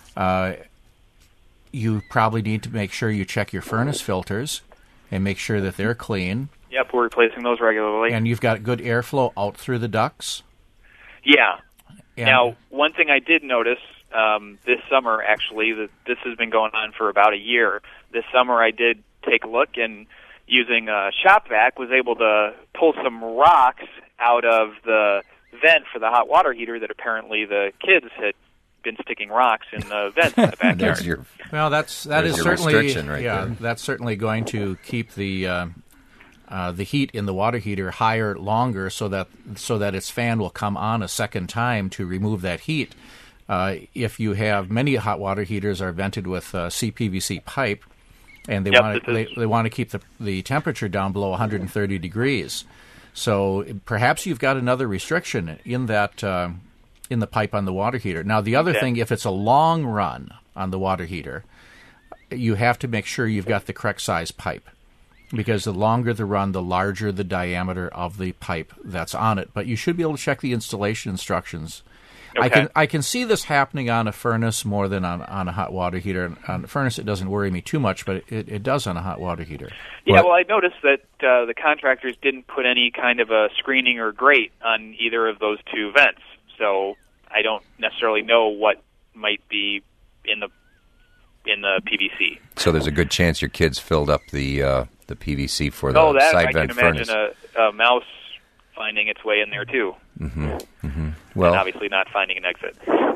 C: You probably need to make sure you check your furnace filters and make sure that they're clean.
N: Yep, we're replacing those regularly.
C: And you've got good airflow out through the ducts?
N: Yeah. Now, one thing I did notice this summer, actually, this has been going on for about a year. This summer I did take a look, and using a shop vac was able to pull some rocks out of the vent for the hot water heater that apparently the kids had been sticking rocks in the vents in the backyard.
C: That is certainly
B: restriction right there.
C: That's certainly going to keep the heat in the water heater higher longer, so that its fan will come on a second time to remove that heat. If you have many hot water heaters are vented with CPVC pipe, and they want to keep the temperature down below 130 degrees. So perhaps you've got another restriction in that in the pipe on the water heater. Now, the other thing, if it's a long run on the water heater, you have to make sure you've got the correct size pipe, because the longer the run, the larger the diameter of the pipe that's on it. But you should be able to check the installation instructions.
N: Okay.
C: I can see this happening on a furnace more than on a hot water heater. On a furnace, it doesn't worry me too much, but it does on a hot water heater.
N: Yeah, well, I noticed that the contractors didn't put any kind of a screening or grate on either of those two vents, so I don't necessarily know what might be in the PVC.
B: So there's a good chance your kids filled up the PVC for the side vent furnace.
N: I can imagine a mouse finding its way in there too.
B: Well,
N: and obviously not finding an exit.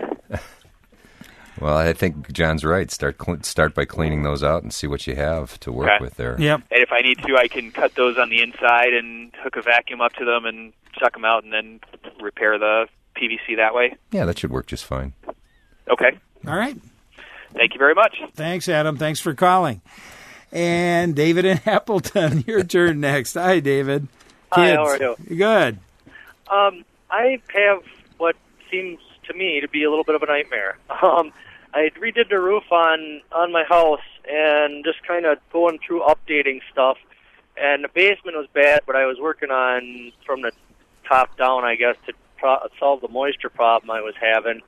B: Well, I think John's right. Start by cleaning those out and see what you have to work with there.
A: Yep.
N: And if I need to, I can cut those on the inside and hook a vacuum up to them and suck them out and then repair the PVC that way.
B: Yeah, that should work just fine.
N: Okay.
A: All right.
N: Thank you very much.
A: Thanks, Adam. Thanks for calling. And David in Appleton, your turn next. Hi, David.
O: Hi,
A: Kids.
O: how are you?
A: Good.
O: I have what seems to me to be a little bit of a nightmare. I redid the roof on my house and just kind of going through updating stuff. And the basement was bad, but I was working on from the top down, I guess, to solve the moisture problem I was having.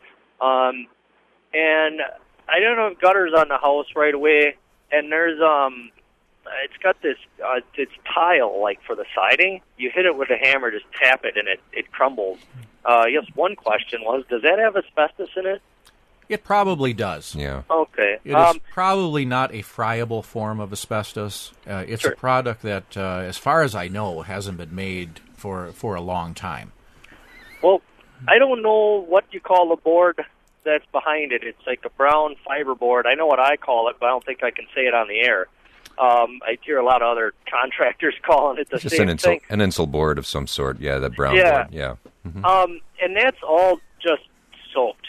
O: And I don't have gutters on the house right away, and there's it's got this it's tile like for the siding. You hit it with a hammer, just tap it, and it crumbles. I guess one question was, does that have asbestos in it?
C: It probably does.
B: Yeah.
O: Okay.
C: It is probably not a friable form of asbestos. It's a product that, as far as I know, hasn't been made for a long time.
O: Well, I don't know what you call the board that's behind it. It's like a brown fiber board. I know what I call it, but I don't think I can say it on the air. I hear a lot of other contractors calling it the
B: Just
O: same thing.
B: an insul board of some sort. Yeah, that brown
O: Yeah.
B: board. Yeah.
O: And that's all just soaked.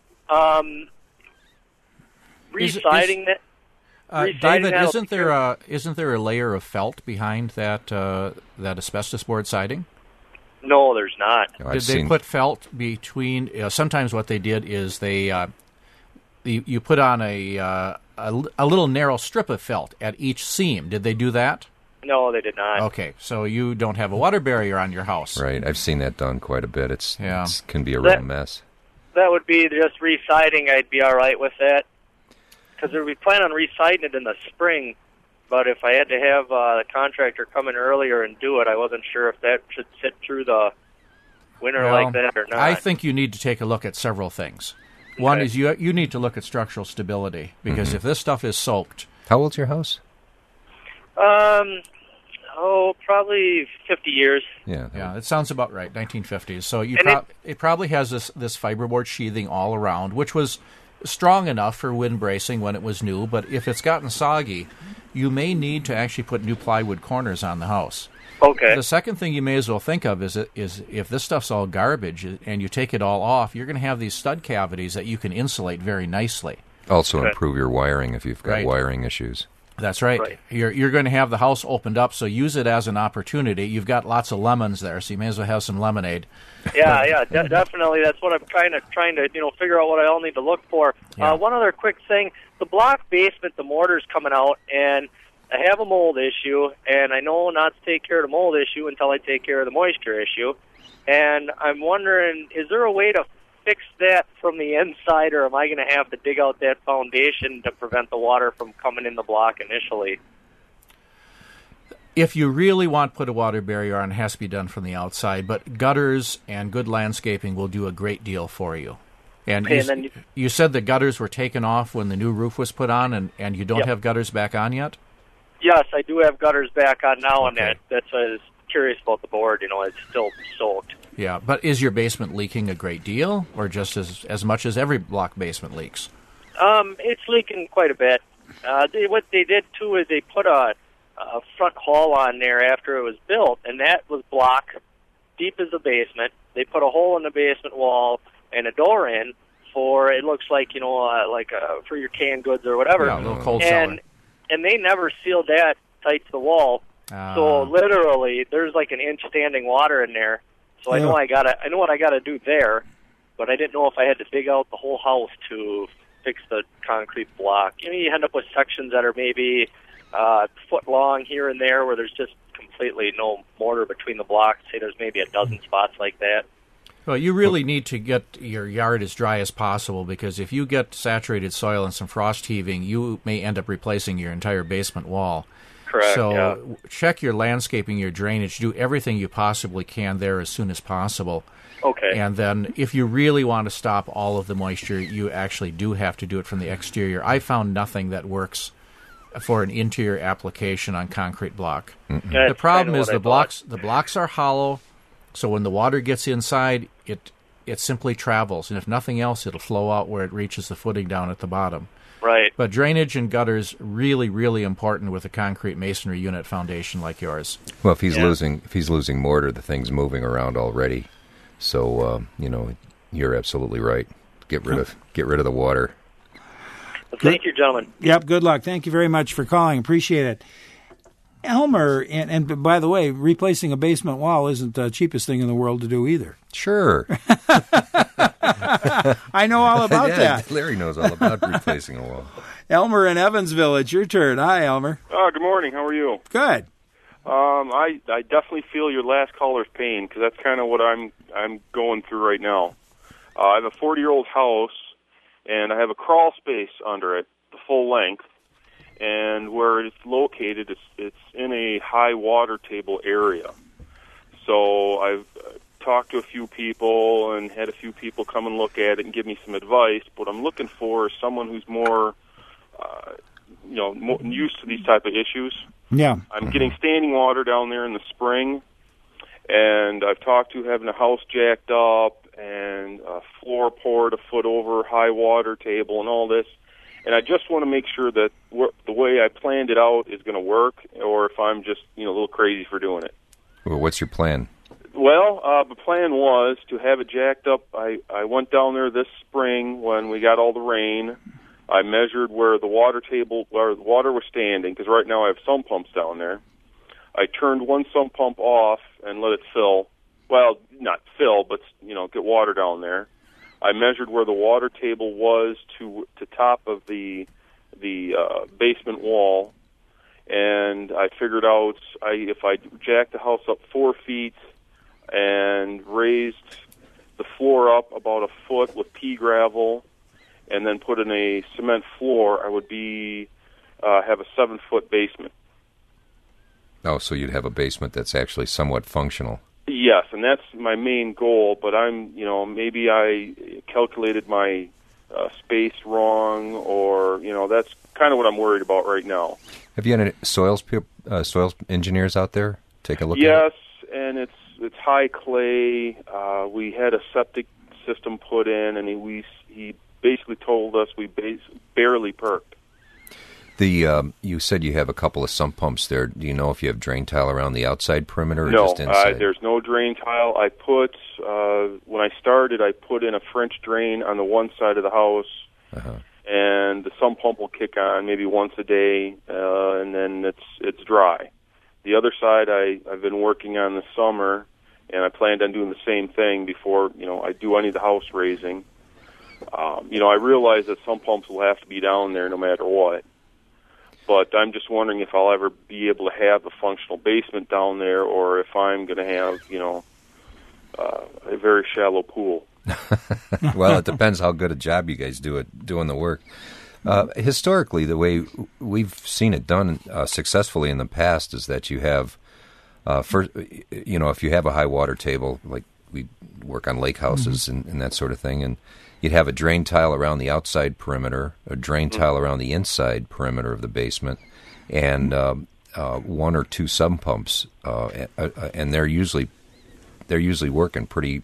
O: Residing that.
C: David, isn't there a layer of felt behind that asbestos board siding?
O: No, there's not.
C: Did they put felt between? Sometimes what they did is you put on a little narrow strip of felt at each seam. Did they do that?
O: No, they did not.
C: Okay, so you don't have a water barrier on your house.
B: Right, I've seen that done quite a bit. It can be a real mess.
O: That would be just residing. I'd be all right with that. Because we plan on residing it in the spring, but if I had to have the contractor come in earlier and do it, I wasn't sure if that should sit through the winter like that or not.
C: I think you need to take a look at several things. One is you need to look at structural stability, because if this stuff is soaked...
B: How old's your house?
O: Probably 50 years.
C: Yeah, it sounds about right, 1950s. So it probably has this fiberboard sheathing all around, which was strong enough for wind bracing when it was new, but if it's gotten soggy, you may need to actually put new plywood corners on the house.
O: Okay.
C: The second thing you may as well think of is if this stuff's all garbage and you take it all off, you're going to have these stud cavities that you can insulate very nicely.
B: Also improve your wiring if you've got wiring issues.
C: That's right. You're going to have the house opened up, so use it as an opportunity. You've got lots of lemons there, so you may as well have some lemonade.
O: Definitely. That's what I'm trying to figure out what I all need to look for.
C: Yeah.
O: One other quick thing: the block basement, the mortar's coming out, and I have a mold issue, and I know not to take care of the mold issue until I take care of the moisture issue. And I'm wondering, is there a way to fix that from the inside, or am I going to have to dig out that foundation to prevent the water from coming in the block initially?
C: If you really want to put a water barrier on, it has to be done from the outside, but gutters and good landscaping will do a great deal for you. And you said the gutters were taken off when the new roof was put on, and you don't have gutters back on yet?
O: Yes, I do have gutters back on now, and that's why I was curious about the board. It's still soaked.
C: Yeah, but is your basement leaking a great deal, or just as much as every block basement leaks?
O: It's leaking quite a bit. What they did, too, is they put a front hall on there after it was built, and that was block deep as the basement. They put a hole in the basement wall and a door in for, it looks like, for your canned goods or whatever.
C: Yeah, a little cold cellar.
O: And they never sealed that tight to the wall. So literally, there's like an inch standing water in there. So I know what I gotta do there. but I didn't know if I had to dig out the whole house to fix the concrete block. You end up with sections that are maybe a foot long here and there where there's just completely no mortar between the blocks. Say there's maybe a dozen spots like that.
C: Well, you really need to get your yard as dry as possible, because if you get saturated soil and some frost heaving, you may end up replacing your entire basement wall.
O: Correct.
C: So check your landscaping, your drainage, do everything you possibly can there as soon as possible.
O: Okay.
C: And then if you really want to stop all of the moisture, you actually do have to do it from the exterior. I found nothing that works for an interior application on concrete block.
O: Mm-hmm.
C: The problem is the blocks are hollow. So when the water gets inside, it simply travels, and if nothing else, it'll flow out where it reaches the footing down at the bottom.
O: Right.
C: But drainage and gutters really, really important with a concrete masonry unit foundation like yours.
B: Well, if he's losing mortar, the thing's moving around already. So you're absolutely right. Get rid of the water.
O: Well, thank you, gentlemen.
A: Yep. Good luck. Thank you very much for calling. Appreciate it. Elmer, and by the way, replacing a basement wall isn't the cheapest thing in the world to do either.
B: Sure.
A: I know all about that.
B: Larry knows all about replacing a wall.
A: Elmer in Evansville, it's your turn. Hi, Elmer.
P: Good morning. How are you?
A: Good.
P: I definitely feel your last caller's pain, because that's kind of what I'm going through right now. I have a 40-year-old house, and I have a crawl space under it, the full length. And where it's located, it's in a high water table area. So I've talked to a few people and had a few people come and look at it and give me some advice. What I'm looking for is someone who's more, more used to these type of issues.
A: Yeah.
P: I'm getting standing water down there in the spring, and I've talked to having a house jacked up and a floor poured a foot over high water table and all this. And I just want to make sure that the way I planned it out is going to work, or if I'm just a little crazy for doing it.
B: Well, what's your plan?
P: Well, the plan was to have it jacked up. I went down there this spring when we got all the rain. I measured where the water was standing, because right now I have sump pumps down there. I turned one sump pump off and let it fill. Well, not fill, but get water down there. I measured where the water table was to top of the basement wall, and I figured out if I jacked the house up 4 feet and raised the floor up about a foot with pea gravel, and then put in a cement floor, I would have a 7-foot basement.
B: Oh, so you'd have a basement that's actually somewhat functional.
P: Yes, and that's my main goal, but maybe I calculated my space wrong, or, that's kind of what I'm worried about right now.
B: Have you had any soils engineers out there take a look at it?
P: Yes, and it's high clay. We had a septic system put in, and he basically told us we barely perked.
B: You said you have a couple of sump pumps there. Do you know if you have drain tile around the outside perimeter or just inside?
P: There's no drain tile. I put when I started, I put in a French drain on the one side of the house, and the sump pump will kick on maybe once a day, and then it's dry. The other side I've been working on this summer, and I planned on doing the same thing before I do any of the house raising. I realize that sump pumps will have to be down there no matter what. But I'm just wondering if I'll ever be able to have a functional basement down there, or if I'm going to have, a very shallow pool.
B: Well, it depends how good a job you guys do at doing the work. Historically, the way we've seen it done successfully in the past is that you have, if you have a high water table, like we work on lake houses and that sort of thing, and you'd have a drain tile around the outside perimeter, a drain tile around the inside perimeter of the basement, and 1 or 2 sump pumps, and they're usually working pretty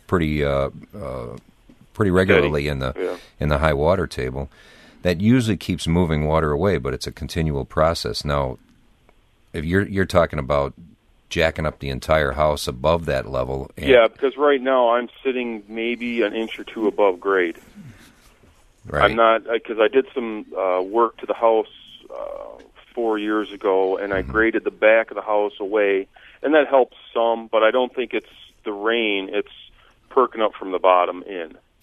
B: regularly in the high water table. That usually keeps moving water away, but it's a continual process. Now, if you're talking about jacking up the entire house above that level.
P: Yeah, because right now I'm sitting maybe an inch or 2 above grade.
B: Right.
P: I'm not, because I did some work to the house 4 years ago, and I graded the back of the house away, and that helps some, but I don't think it's the rain. It's perking up from the bottom in.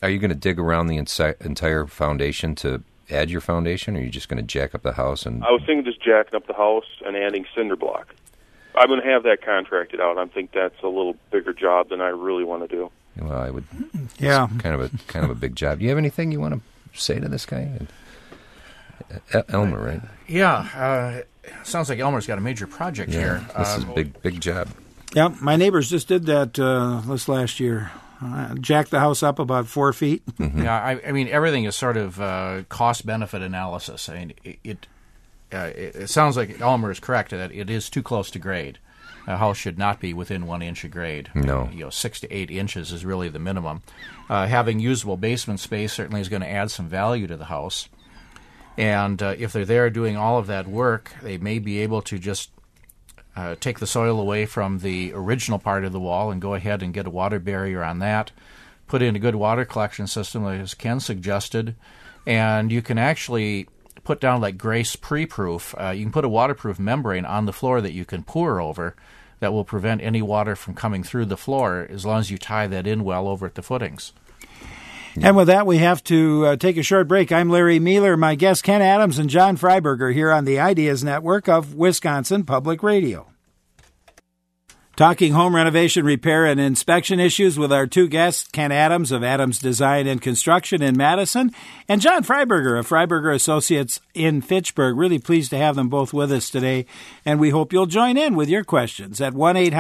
B: Are you going to dig around the entire foundation to add your foundation, or are you just going to jack up the house? And
P: I was thinking just jacking up the house and adding cinder block. I'm going to have that contracted out. I think that's a little bigger job than I really want to do.
B: Well, I would.
A: Yeah,
B: it's kind of a big job. Do you have anything you want to say to this guy, Elmer? Right?
C: Yeah. Sounds like Elmer's got a major project here.
B: This is a big job.
A: Yeah, my neighbors just did that this last year. Jacked the house up about 4 feet.
B: Mm-hmm.
C: Yeah, I mean, everything is sort of cost-benefit analysis. I mean, it sounds like Elmer is correct that it is too close to grade. A house should not be within 1 inch of grade.
B: No.
C: 6 to 8 inches is really the minimum. Having usable basement space certainly is going to add some value to the house. And if they're there doing all of that work, they may be able to just take the soil away from the original part of the wall and go ahead and get a water barrier on that, put in a good water collection system, as Ken suggested, and you can actually put down like Grace Pre-Proof. You can put a waterproof membrane on the floor that you can pour over that will prevent any water from coming through the floor as long as you tie that in well over at the footings.
A: And with that, we have to take a short break. I'm Larry Mealer. My guests, Ken Adams and John Freiberger, here on the Ideas Network of Wisconsin Public Radio. Talking home renovation, repair, and inspection issues with our two guests, Ken Adams of Adams Design and Construction in Madison, and John Freiberger of Freiberger Associates in Fitchburg. Really pleased to have them both with us today, and we hope you'll join in with your questions at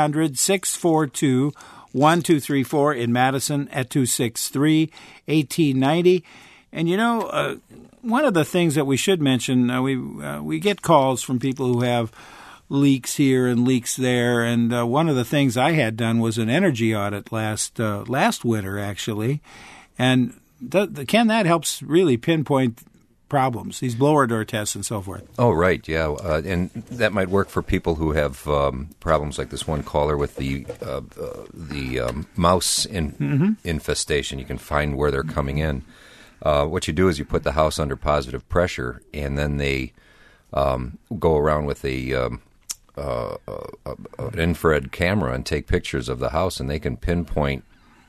A: 1-800-642-1234 in Madison at 263-1890. And one of the things that we should mention, we get calls from people who have leaks here and leaks there, and one of the things I had done was an energy audit last winter, actually, and Ken, that helps really pinpoint problems, these blower door tests and so forth.
B: Oh, right, yeah, and that might work for people who have problems like this one caller with the mouse infestation. You can find where they're coming in. What you do is you put the house under positive pressure, and then they go around with an infrared camera and take pictures of the house, and they can pinpoint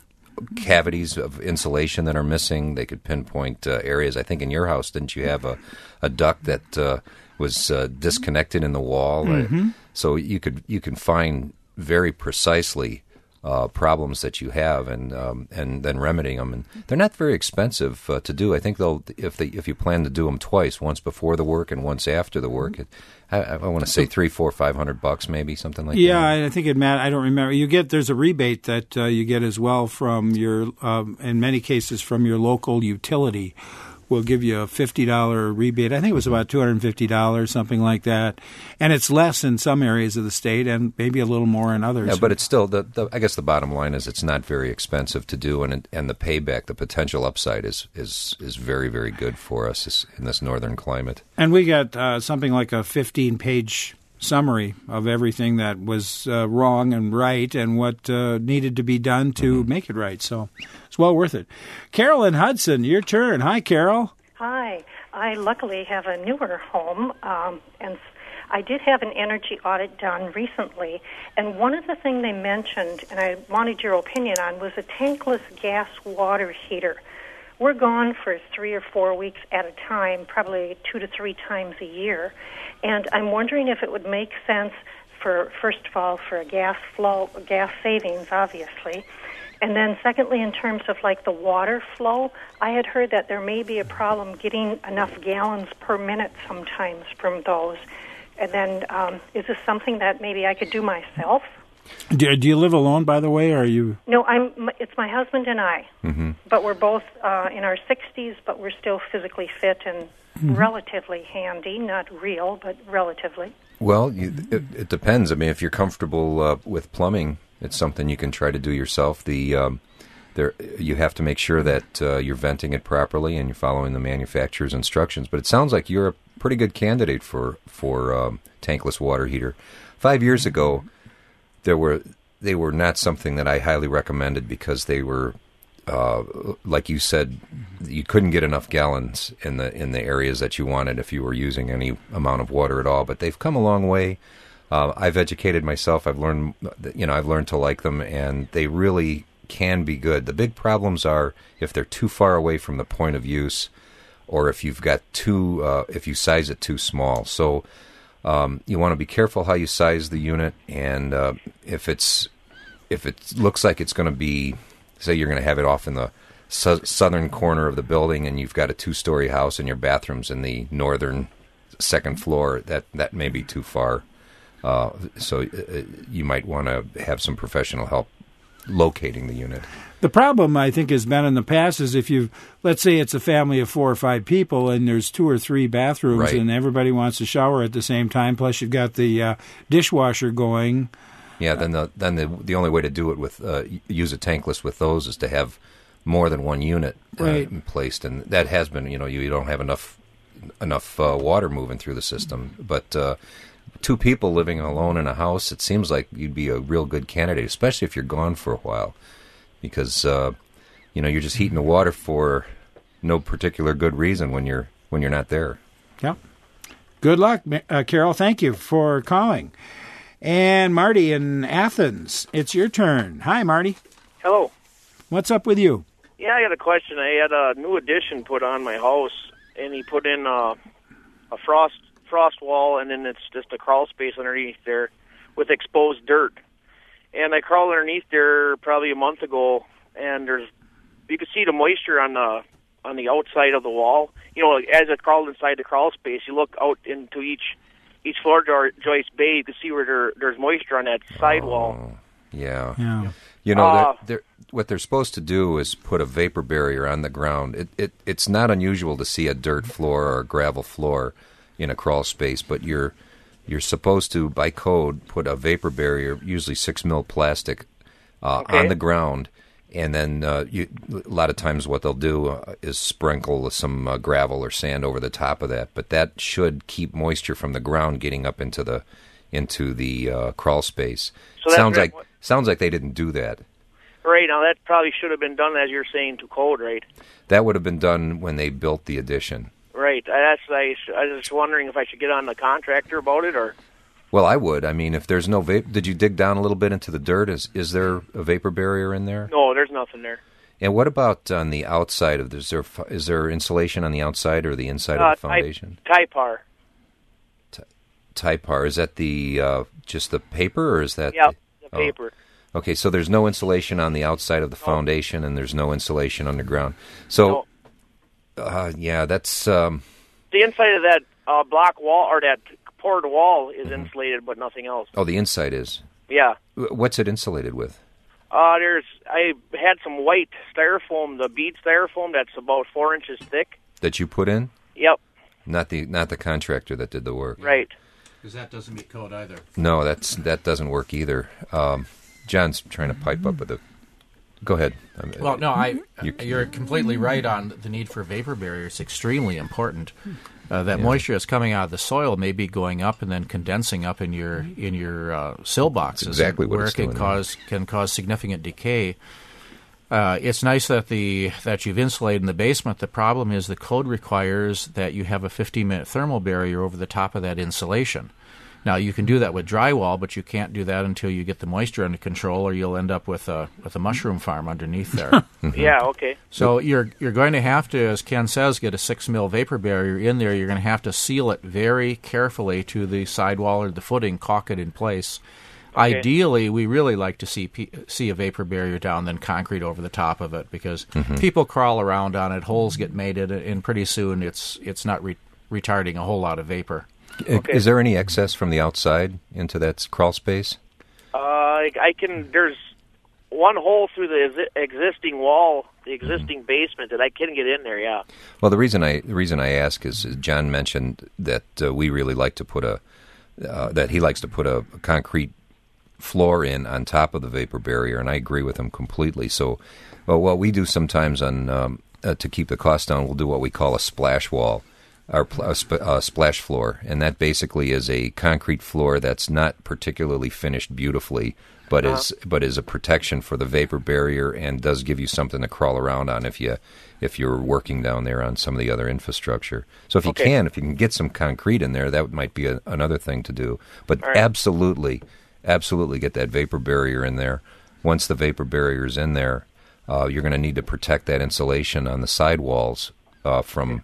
B: cavities of insulation that are missing. They could pinpoint areas. I think in your house, didn't you have a duct that was disconnected in the wall?
A: Mm-hmm.
B: So you can find very precisely problems that you have, and then remedying them. And they're not very expensive to do. I think if you plan to do them twice, once before the work and once after the work, I want to say $300-$500 maybe, something like that.
A: Yeah, I think I don't remember. There's a rebate that you get as well from your, in many cases, from your local utility. We'll give you a $50 rebate. I think it was about $250, something like that. And it's less in some areas of the state and maybe a little more in others.
B: Yeah, but it's still, I guess the bottom line is it's not very expensive to do, and the payback, the potential upside is very, very good for us in this northern climate.
A: And we got something like a 15-page summary of everything that was wrong and right and what needed to be done to make it right. So it's well worth it. Carol in Hudson, your turn. Hi, Carol.
Q: Hi. I luckily have a newer home, and I did have an energy audit done recently, and one of the things they mentioned, and I wanted your opinion on, was a tankless gas water heater. We're gone for 3 or 4 weeks at a time, probably 2 to 3 times a year. And I'm wondering if it would make sense first of all, for a gas savings, obviously. And then secondly, in terms of like the water flow, I had heard that there may be a problem getting enough gallons per minute sometimes from those. And then is this something that maybe I could do myself?
A: Do you live alone, by the way, or are you?
Q: No, it's my husband and I.
B: Mm-hmm.
Q: But we're both in our 60s, but we're still physically fit and relatively handy. Not real, but relatively.
B: Well, it depends. I mean, if you're comfortable with plumbing, it's something you can try to do yourself. You have to make sure that you're venting it properly and you're following the manufacturer's instructions. But it sounds like you're a pretty good candidate for tankless water heater. 5 years ago, they were not something that I highly recommended because they were, like you said, you couldn't get enough gallons in the areas that you wanted if you were using any amount of water at all. But they've come a long way. I've educated myself. I've learned to like them, and they really can be good. The big problems are if they're too far away from the point of use, or if you've got if you size it too small. So you want to be careful how you size the unit, and if it looks like it's going to be, say you're going to have it off in the southern corner of the building, and you've got a 2-story house and your bathroom's in the northern second floor, that may be too far. So you might want to have some professional help locating the unit.
A: The problem, I think, has been in the past is if let's say it's a family of 4 or 5 people and there's 2 or 3 bathrooms, right, and everybody wants to shower at the same time, plus you've got the dishwasher going.
B: Yeah, then the only way to do it with use a tankless with those is to have more than one unit placed, and that has been, you don't have enough water moving through the system. But 2 people living alone in a house, it seems like you'd be a real good candidate, especially if you're gone for a while, because you're just heating the water for no particular good reason when you're not there.
A: Yeah. Good luck, Carol. Thank you for calling. And Marty in Athens, it's your turn. Hi, Marty.
R: Hello.
A: What's up with you?
R: Yeah, I got a question. I had a new addition put on my house, and he put in a frost wall, and then it's just a crawl space underneath there with exposed dirt. And I crawled underneath there probably a month ago, and you could see the moisture on the outside of the wall. As it crawled inside the crawl space, you look out into each floor joist bay, you can see where there's moisture on that side wall.
B: Yeah. What they're supposed to do is put a vapor barrier on the ground. It's not unusual to see a dirt floor or a gravel floor in a crawl space, but you're supposed to, by code, put a vapor barrier, usually 6 mil plastic, on the ground, and then a lot of times what they'll do is sprinkle some gravel or sand over the top of that. But that should keep moisture from the ground getting up into the crawl space. So sounds like they didn't do that.
R: Right, now that probably should have been done, as you're saying, to code, right?
B: That would have been done when they built the addition.
R: Right. I was just wondering if I should get on the contractor about it, or...
B: Well, I would. I mean, if there's no vapor... Did you dig down a little bit into the dirt? Is there a vapor barrier in there?
R: No, there's nothing there.
B: And what about on the outside of... Is there insulation on the outside or the inside of the foundation?
R: Typar.
B: Typar. Is that the just the paper, or is that...
R: Yeah, the paper.
B: Okay, so there's no insulation on the outside of the foundation, and there's no insulation underground. So, that's...
R: the inside of that block wall, or that poured wall, is insulated, but nothing else.
B: Oh, the inside is?
R: Yeah.
B: What's it insulated with?
R: I had some white styrofoam, the bead styrofoam that's about 4 inches thick.
B: That you put in?
R: Yep.
B: Not the contractor that did the work.
R: Right.
C: Because that doesn't meet code either.
B: No, that doesn't work either. John's trying to pipe up with it. Go ahead.
C: Well, no, you're completely right on the need for a vapor barrier. It's extremely important. That moisture that's coming out of the soil may be going up and then condensing up in your sill boxes.
B: That's exactly what
C: where
B: it's
C: it can cause significant decay. It's nice that you've insulated in the basement. The problem is the code requires that you have a 15-minute thermal barrier over the top of that insulation. Now, you can do that with drywall, but you can't do that until you get the moisture under control, or you'll end up with a mushroom farm underneath there.
R: Yeah, okay.
C: So you're going to have to, as Ken says, get a 6 mil vapor barrier in there. You're going to have to seal it very carefully to the sidewall or the footing, caulk it in place. Okay. Ideally, we really like to see a vapor barrier down, then concrete over the top of it, because people crawl around on it, holes get made in it, and pretty soon it's not retarding a whole lot of vapor.
B: Okay. Is there any excess from the outside into that crawl space?
R: There's one hole through the existing wall, the existing basement, that I can get in there, yeah.
B: Well, the reason I ask is John mentioned that we really like to put that he likes to put a concrete floor in on top of the vapor barrier, and I agree with him completely. So what we do sometimes to keep the cost down, we'll do what we call a splash wall. Or a splash floor, and that basically is a concrete floor that's not particularly finished beautifully, but is a protection for the vapor barrier, and does give you something to crawl around on if you're working down there on some of the other infrastructure. So if you can get some concrete in there, that might be another thing to do. But absolutely get that vapor barrier in there. once the vapor barrier is in there, you're going to need to protect that insulation on the side walls from,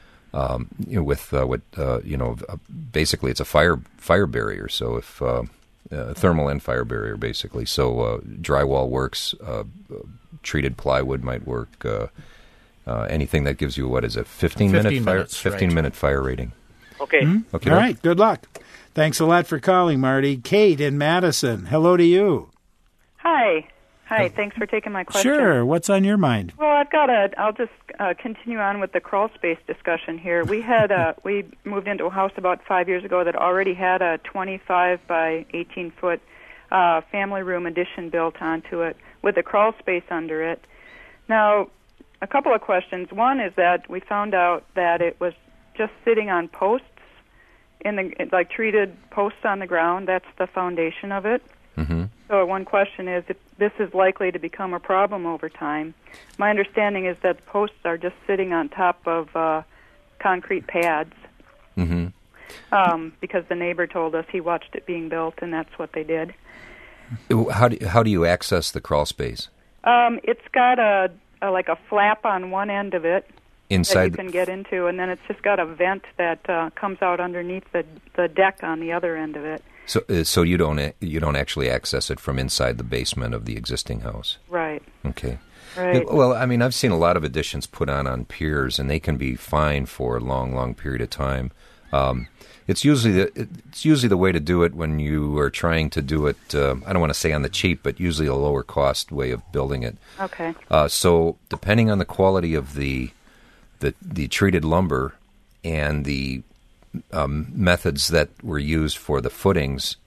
B: basically it's a fire barrier. So if thermal and fire barrier, basically. So drywall works. Treated plywood might work. Anything that gives you 15 minute fire rating.
R: Okay.
A: Mm-hmm. Okay. All right. Good luck. Thanks a lot for calling, Marty. Kate in Madison. Hello to you.
S: Hi. Thanks for taking my question.
A: Sure. What's on your mind?
S: Well, I'll just continue on with the crawl space discussion here. We moved into a house about 5 years ago that already had a 25 by 18 foot family room addition built onto it with a crawl space under it. Now, a couple of questions. One is that we found out that it was just sitting on posts like treated posts on the ground. That's the foundation of it.
B: Mm-hmm.
S: So one question is if this is likely to become a problem over time. My understanding is that the posts are just sitting on top of concrete pads.
B: Mm-hmm.
S: Because the neighbor told us he watched it being built, and that's what they did.
B: How do you access the crawl space?
S: It's got a flap on one end of it
B: inside
S: that you can get into, and then it's just got a vent that comes out underneath the deck on the other end of it.
B: So you don't actually access it from inside the basement of the existing house.
S: Right.
B: Okay.
S: Right.
B: Well, I mean, I've seen a lot of additions put on piers, and they can be fine for a long period of time. It's usually the way to do it when you are trying to do it. I don't want to say on the cheap, but usually a lower cost way of building it.
S: Okay.
B: So depending on the quality of the treated lumber and the methods that were used for the footings,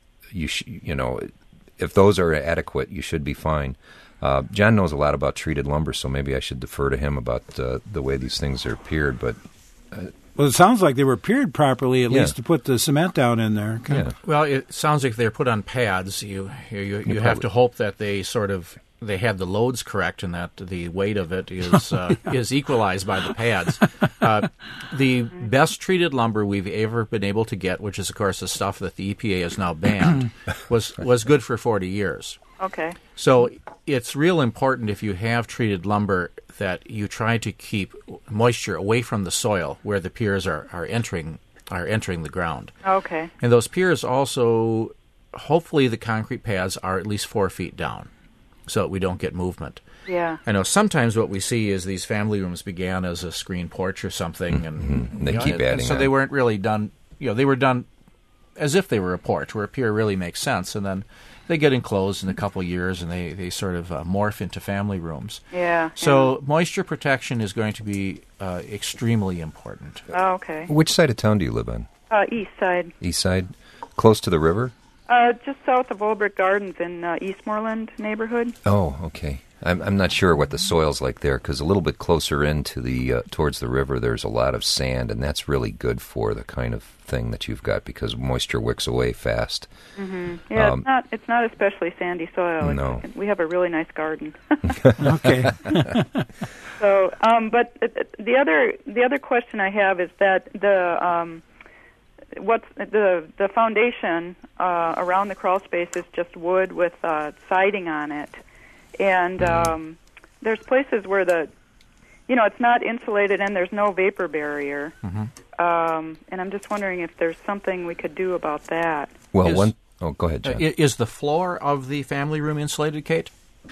B: if those are adequate, you should be fine. John knows a lot about treated lumber, so maybe I should defer to him about the way these things are piered. But
A: well, it sounds like they were piered properly, at least to put the cement down in there. Okay.
C: Yeah. Well, it sounds like they're put on pads. You have to hope that they had the loads correct and that the weight of it is equalized by the pads. The best treated lumber we've ever been able to get, which is of course the stuff that the EPA has now banned, was good for 40 years.
S: Okay.
C: So it's real important if you have treated lumber that you try to keep moisture away from the soil where the piers are entering the ground.
S: Okay.
C: And those piers also, hopefully the concrete pads are at least 4 feet down so that we don't get movement.
S: Yeah.
C: I know sometimes what we see is these family rooms began as a screen porch or something, and
B: they keep adding
C: so
B: on.
C: they weren't really done. They were done as if they were a porch, where a pier really makes sense, and then they get enclosed in a couple of years, and they sort of morph into family rooms.
S: Yeah.
C: So moisture protection is going to be extremely important.
S: Oh, okay.
B: Which side of town do you live on?
S: East side.
B: East side, close to the river.
S: Just south of Olbrich Gardens in Eastmoreland neighborhood.
B: Oh, okay. I'm not sure what the soil's like there, because a little bit closer into the towards the river, there's a lot of sand, and that's really good for the kind of thing that you've got because moisture wicks away fast.
S: Mm-hmm. Yeah, it's not especially sandy soil.
B: No.
S: We have a really nice garden.
A: Okay.
S: So, but the other question I have is that what's the foundation around the crawl space is just wood with siding on it, and there's places where it's not insulated and there's no vapor barrier.
C: Mm-hmm.
S: And I'm just wondering if there's something we could do about that.
B: Well, go ahead, John.
C: Is the floor of the family room insulated, Kate?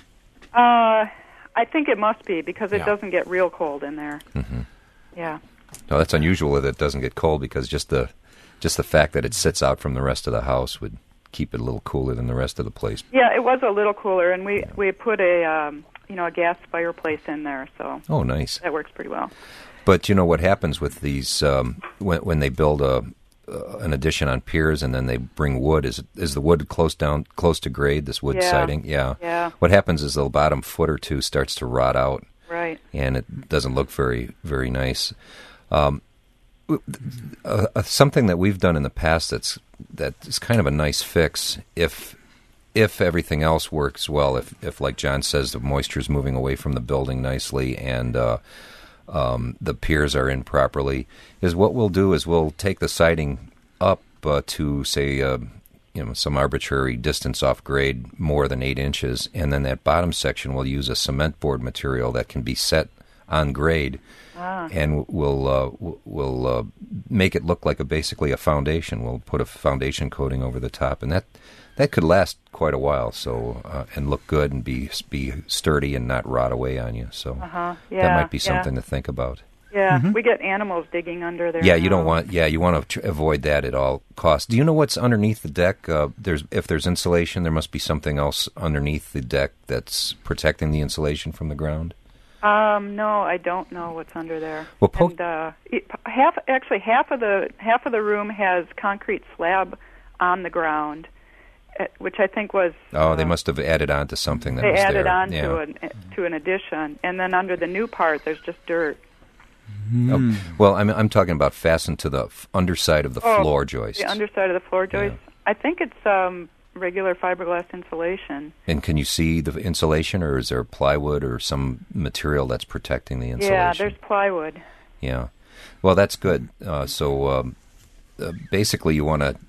S: I think it must be because it doesn't get real cold in there.
B: Mm-hmm.
S: Yeah.
B: No, that's unusual that it doesn't get cold because just the fact that it sits out from the rest of the house would keep it a little cooler than the rest of the place.
S: Yeah, it was a little cooler, and we put a gas fireplace in there, so
B: oh, nice.
S: That works pretty well.
B: But what happens with these when they build an addition on piers and then they bring wood, is the wood close to grade, this wood siding?
S: Yeah.
B: What happens is the bottom foot or two starts to rot out.
S: Right.
B: And it doesn't look very, very nice. Something that we've done in the past that's kind of a nice fix if everything else works well, if like John says, the moisture is moving away from the building nicely and the piers are in properly, is what we'll do is we'll take the siding up to say some arbitrary distance off grade more than 8 inches, and then that bottom section will use a cement board material that can be set on grade, and we'll make it look like basically a foundation. We'll put a foundation coating over the top, and that could last quite a while. So and look good and be sturdy and not rot away on you. So that might be something to think about.
S: Yeah, we get animals digging under there.
B: Yeah, you don't want. Yeah, you want to avoid that at all costs. Do you know what's underneath the deck? If there's insulation, there must be something else underneath the deck that's protecting the insulation from the ground.
S: No, I don't know what's under there.
B: Well,
S: half of the room has concrete slab on the ground, which I think was.
B: They must have added on to something that
S: they
B: was
S: added
B: there.
S: on to an addition, and then under the new part, there's just dirt.
B: Oh, well, I'm talking about fastened to the underside of the floor joist.
S: The underside of the floor joist. Yeah. I think it's regular fiberglass insulation.
B: And can you see the insulation, or is there plywood or some material that's protecting the insulation?
S: Yeah, there's plywood.
B: Yeah. Well, that's good. So basically, you want to,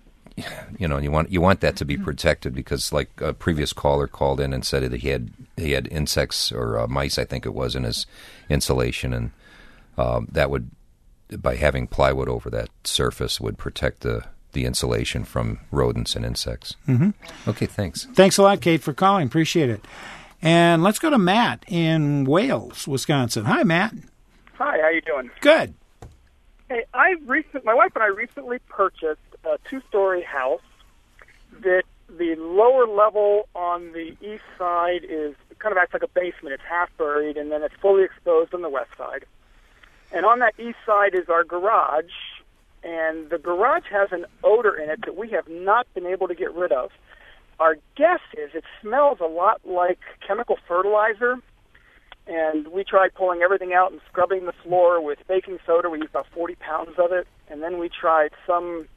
B: you want that to be protected, because, like a previous caller called in and said that he had insects or mice, I think it was, in his insulation, and that would, by having plywood over that surface, would protect the insulation from rodents and insects.
A: Mm-hmm.
B: Okay, thanks.
A: Thanks a lot, Kate, for calling. Appreciate it. And let's go to Matt in Wales, Wisconsin. Hi, Matt.
T: Hi, how you doing?
A: Good.
T: Hey, my wife and I recently purchased a 2-story house that the lower level on the east side kind of acts like a basement. It's half buried, and then it's fully exposed on the west side. And on that east side is our garage, and the garage has an odor in it that we have not been able to get rid of. Our guess is it smells a lot like chemical fertilizer, and we tried pulling everything out and scrubbing the floor with baking soda. We used about 40 pounds of it, and then we tried some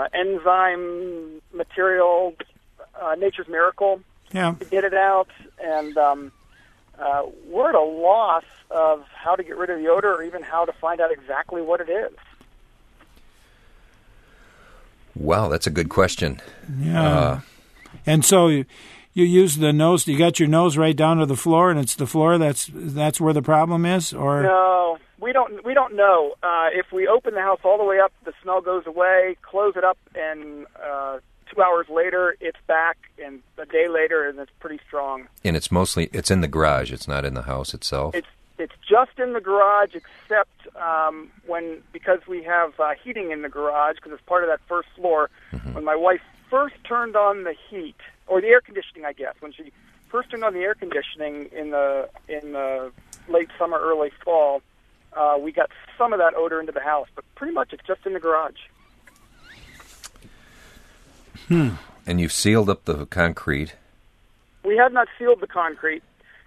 T: enzyme material, Nature's Miracle, to get it out, and we're at a loss of how to get rid of the odor, or even how to find out exactly what it is.
B: Wow, that's a good question.
A: Yeah. And so you use the nose. You got your nose right down to the floor, and it's the floor that's where the problem is, or
T: no? We don't know. If we open the house all the way up, the smell goes away. Close it up, and 2 hours later, it's back, and a day later, and it's pretty strong.
B: And it's in the garage. It's not in the house itself.
T: It's just in the garage, except because we have heating in the garage, because it's part of that first floor. Mm-hmm. When my wife first turned on the heat, or the air conditioning, I guess, when she first turned on the air conditioning in the late summer, early fall, we got some of that odor into the house, but pretty much it's just in the garage.
B: And you've sealed up the concrete.
T: We have not sealed the concrete.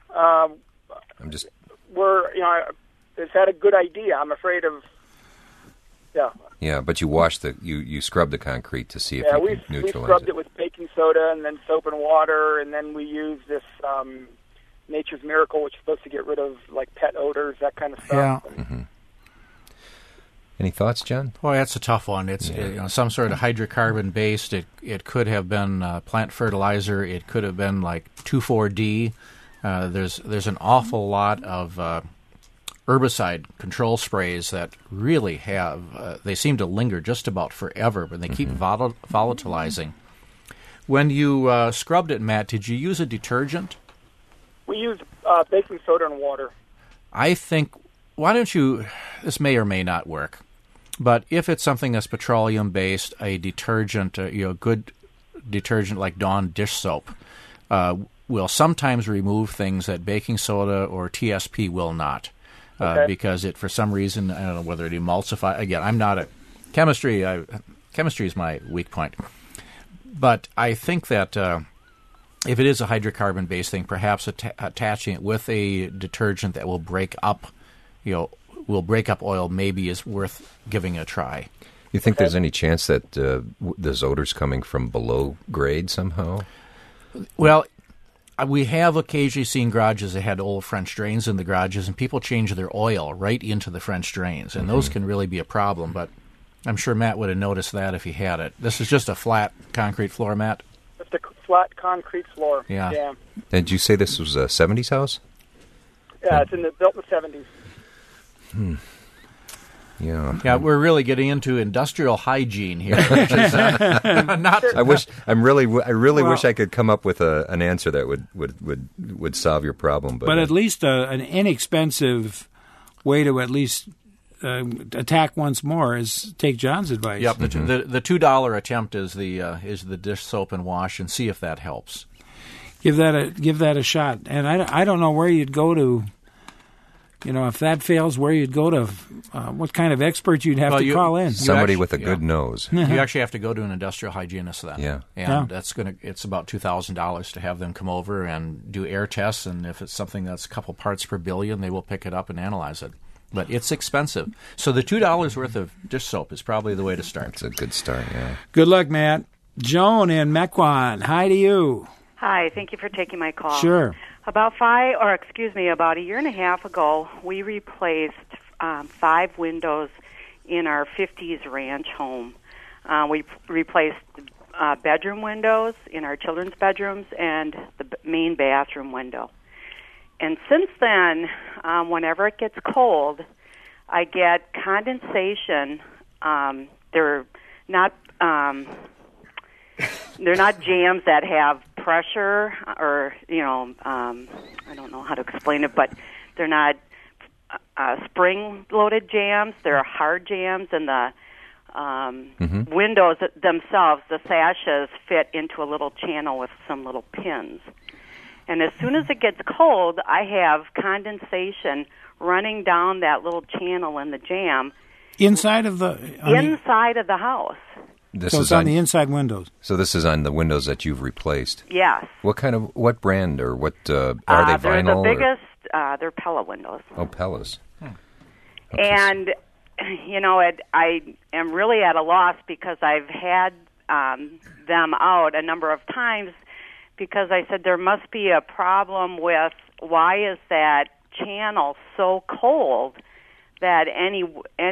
T: It's had a good idea. I'm afraid of. Yeah.
B: Yeah, but you you scrubbed the concrete to see if you can neutralize it.
T: We scrubbed it with baking soda and then soap and water, and then we used this Nature's Miracle, which is supposed to get rid of like pet odors, that kind of stuff.
A: Yeah.
B: Mm-hmm. Any thoughts, John?
C: Boy, that's a tough one. It's some sort of hydrocarbon based. It could have been plant fertilizer. It could have been like 2,4-D. There's an awful lot of herbicide control sprays that really have. They seem to linger just about forever, but they keep volatilizing. When you scrubbed it, Matt, did you use a detergent?
T: We used baking soda and water.
C: I think. Why don't you? This may or may not work. But if it's something that's petroleum-based, a detergent, a good detergent like Dawn dish soap, will sometimes remove things that baking soda or TSP will not, because it, for some reason, I don't know whether it emulsifies. Again, I'm not a chemistry. Chemistry is my weak point. But I think that if it is a hydrocarbon-based thing, perhaps attaching it with a detergent that will break up oil maybe is worth giving a try.
B: You think there's any chance that there's odors coming from below grade somehow?
C: Well, we have occasionally seen garages that had old French drains in the garages, and people change their oil right into the French drains, and those can really be a problem. But I'm sure Matt would have noticed that if he had it. This is just a flat concrete floor mat.
T: Just a flat concrete floor.
C: Yeah.
B: And did you say this was a 70s house?
T: Yeah, it's built in the 70s.
C: Yeah, we're really getting into industrial hygiene here. Which is, not.
B: I really wish I could come up with an answer that would solve your problem. But
A: at least an inexpensive way to at least attack once more is take John's advice.
C: Yep, the $2 attempt is the dish soap and wash, and see if that helps.
A: Give that a shot. And I don't know where you'd go to. If that fails, where you'd go to, what kind of expert you'd have to call in.
B: Somebody with a good nose.
C: You actually have to go to an industrial hygienist then.
B: Yeah.
C: And it's about $2,000 to have them come over and do air tests, and if it's something that's a couple parts per billion, they will pick it up and analyze it. But it's expensive. So the $2 worth of dish soap is probably the way to start.
B: That's a good start, yeah.
A: Good luck, Matt. Joan in Mequon, hi to you.
U: Hi, thank you for taking my call.
A: Sure.
U: About a year and a half ago, we replaced 5 windows in our 50s ranch home. We replaced bedroom windows in our children's bedrooms and the main bathroom window. And since then, whenever it gets cold, I get condensation. They're not jams that have pressure or, I don't know how to explain it, but they're not spring-loaded jams. They're hard jams, and the windows themselves, the sashes, fit into a little channel with some little pins. And as soon as it gets cold, I have condensation running down that little channel in the jam.
A: Inside of the
U: house.
A: So it's on the inside windows.
B: So this is on the windows that you've replaced.
U: Yes.
B: What brand or what are they vinyl?
U: They're the biggest. They're Pella windows.
B: Oh, Pellas.
U: Okay. And I am really at a loss because I've had them out a number of times because I said there must be a problem with why is that channel so cold that any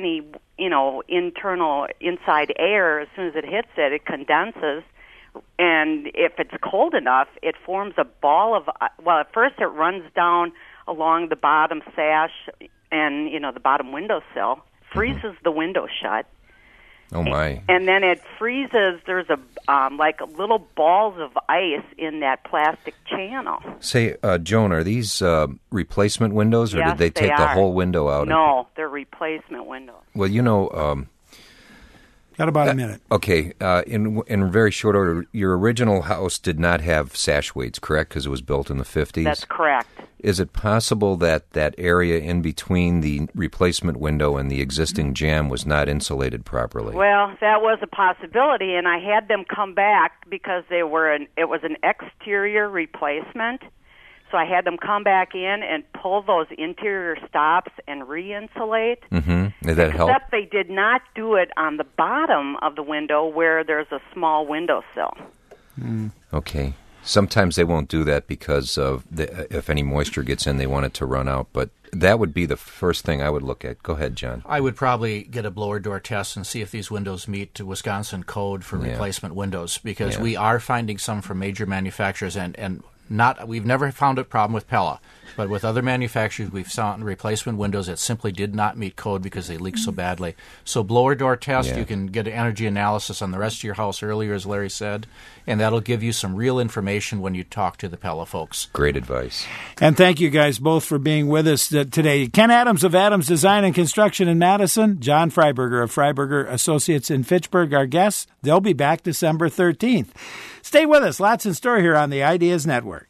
U: internal inside air, as soon as it hits it, it condenses. And if it's cold enough, it forms a ball of, at first it runs down along the bottom sash and, the bottom windowsill, freezes the window shut.
B: Oh, my.
U: And then it freezes. There's like little balls of ice in that plastic channel.
B: Say, Joan, are these replacement windows, or
U: yes,
B: did they take the whole window out?
U: No, they're replacement windows.
B: Well,
A: got about a minute.
B: Okay, in very short order, your original house did not have sash weights, correct? Because it was built in the 50s?
U: That's correct.
B: Is it possible that area in between the replacement window and the existing jam was not insulated properly?
U: Well, that was a possibility, and I had them come back because it was an exterior replacement. So I had them come back in and pull those interior stops and re-insulate.
B: Mm-hmm. Did that help?
U: Except they did not do it on the bottom of the window where there's a small windowsill.
B: Okay. Sometimes they won't do that because of if any moisture gets in, they want it to run out. But that would be the first thing I would look at. Go ahead, John.
C: I would probably get a blower door test and see if these windows meet the Wisconsin code for replacement windows, because we are finding some from major manufacturers, and we've never found a problem with Pella, but with other manufacturers we've found replacement windows that simply did not meet code because they leak so badly. So blower door test, you can get an energy analysis on the rest of your house earlier, as Larry said, and that'll give you some real information when you talk to the Pella folks.
B: Great advice.
A: And thank you guys both for being with us today. Ken Adams of Adams Design and Construction in Madison, John Freiberger of Freiberger Associates in Fitchburg, our guests. They'll be back December 13th. Stay with us. Lots in store here on the Ideas Network.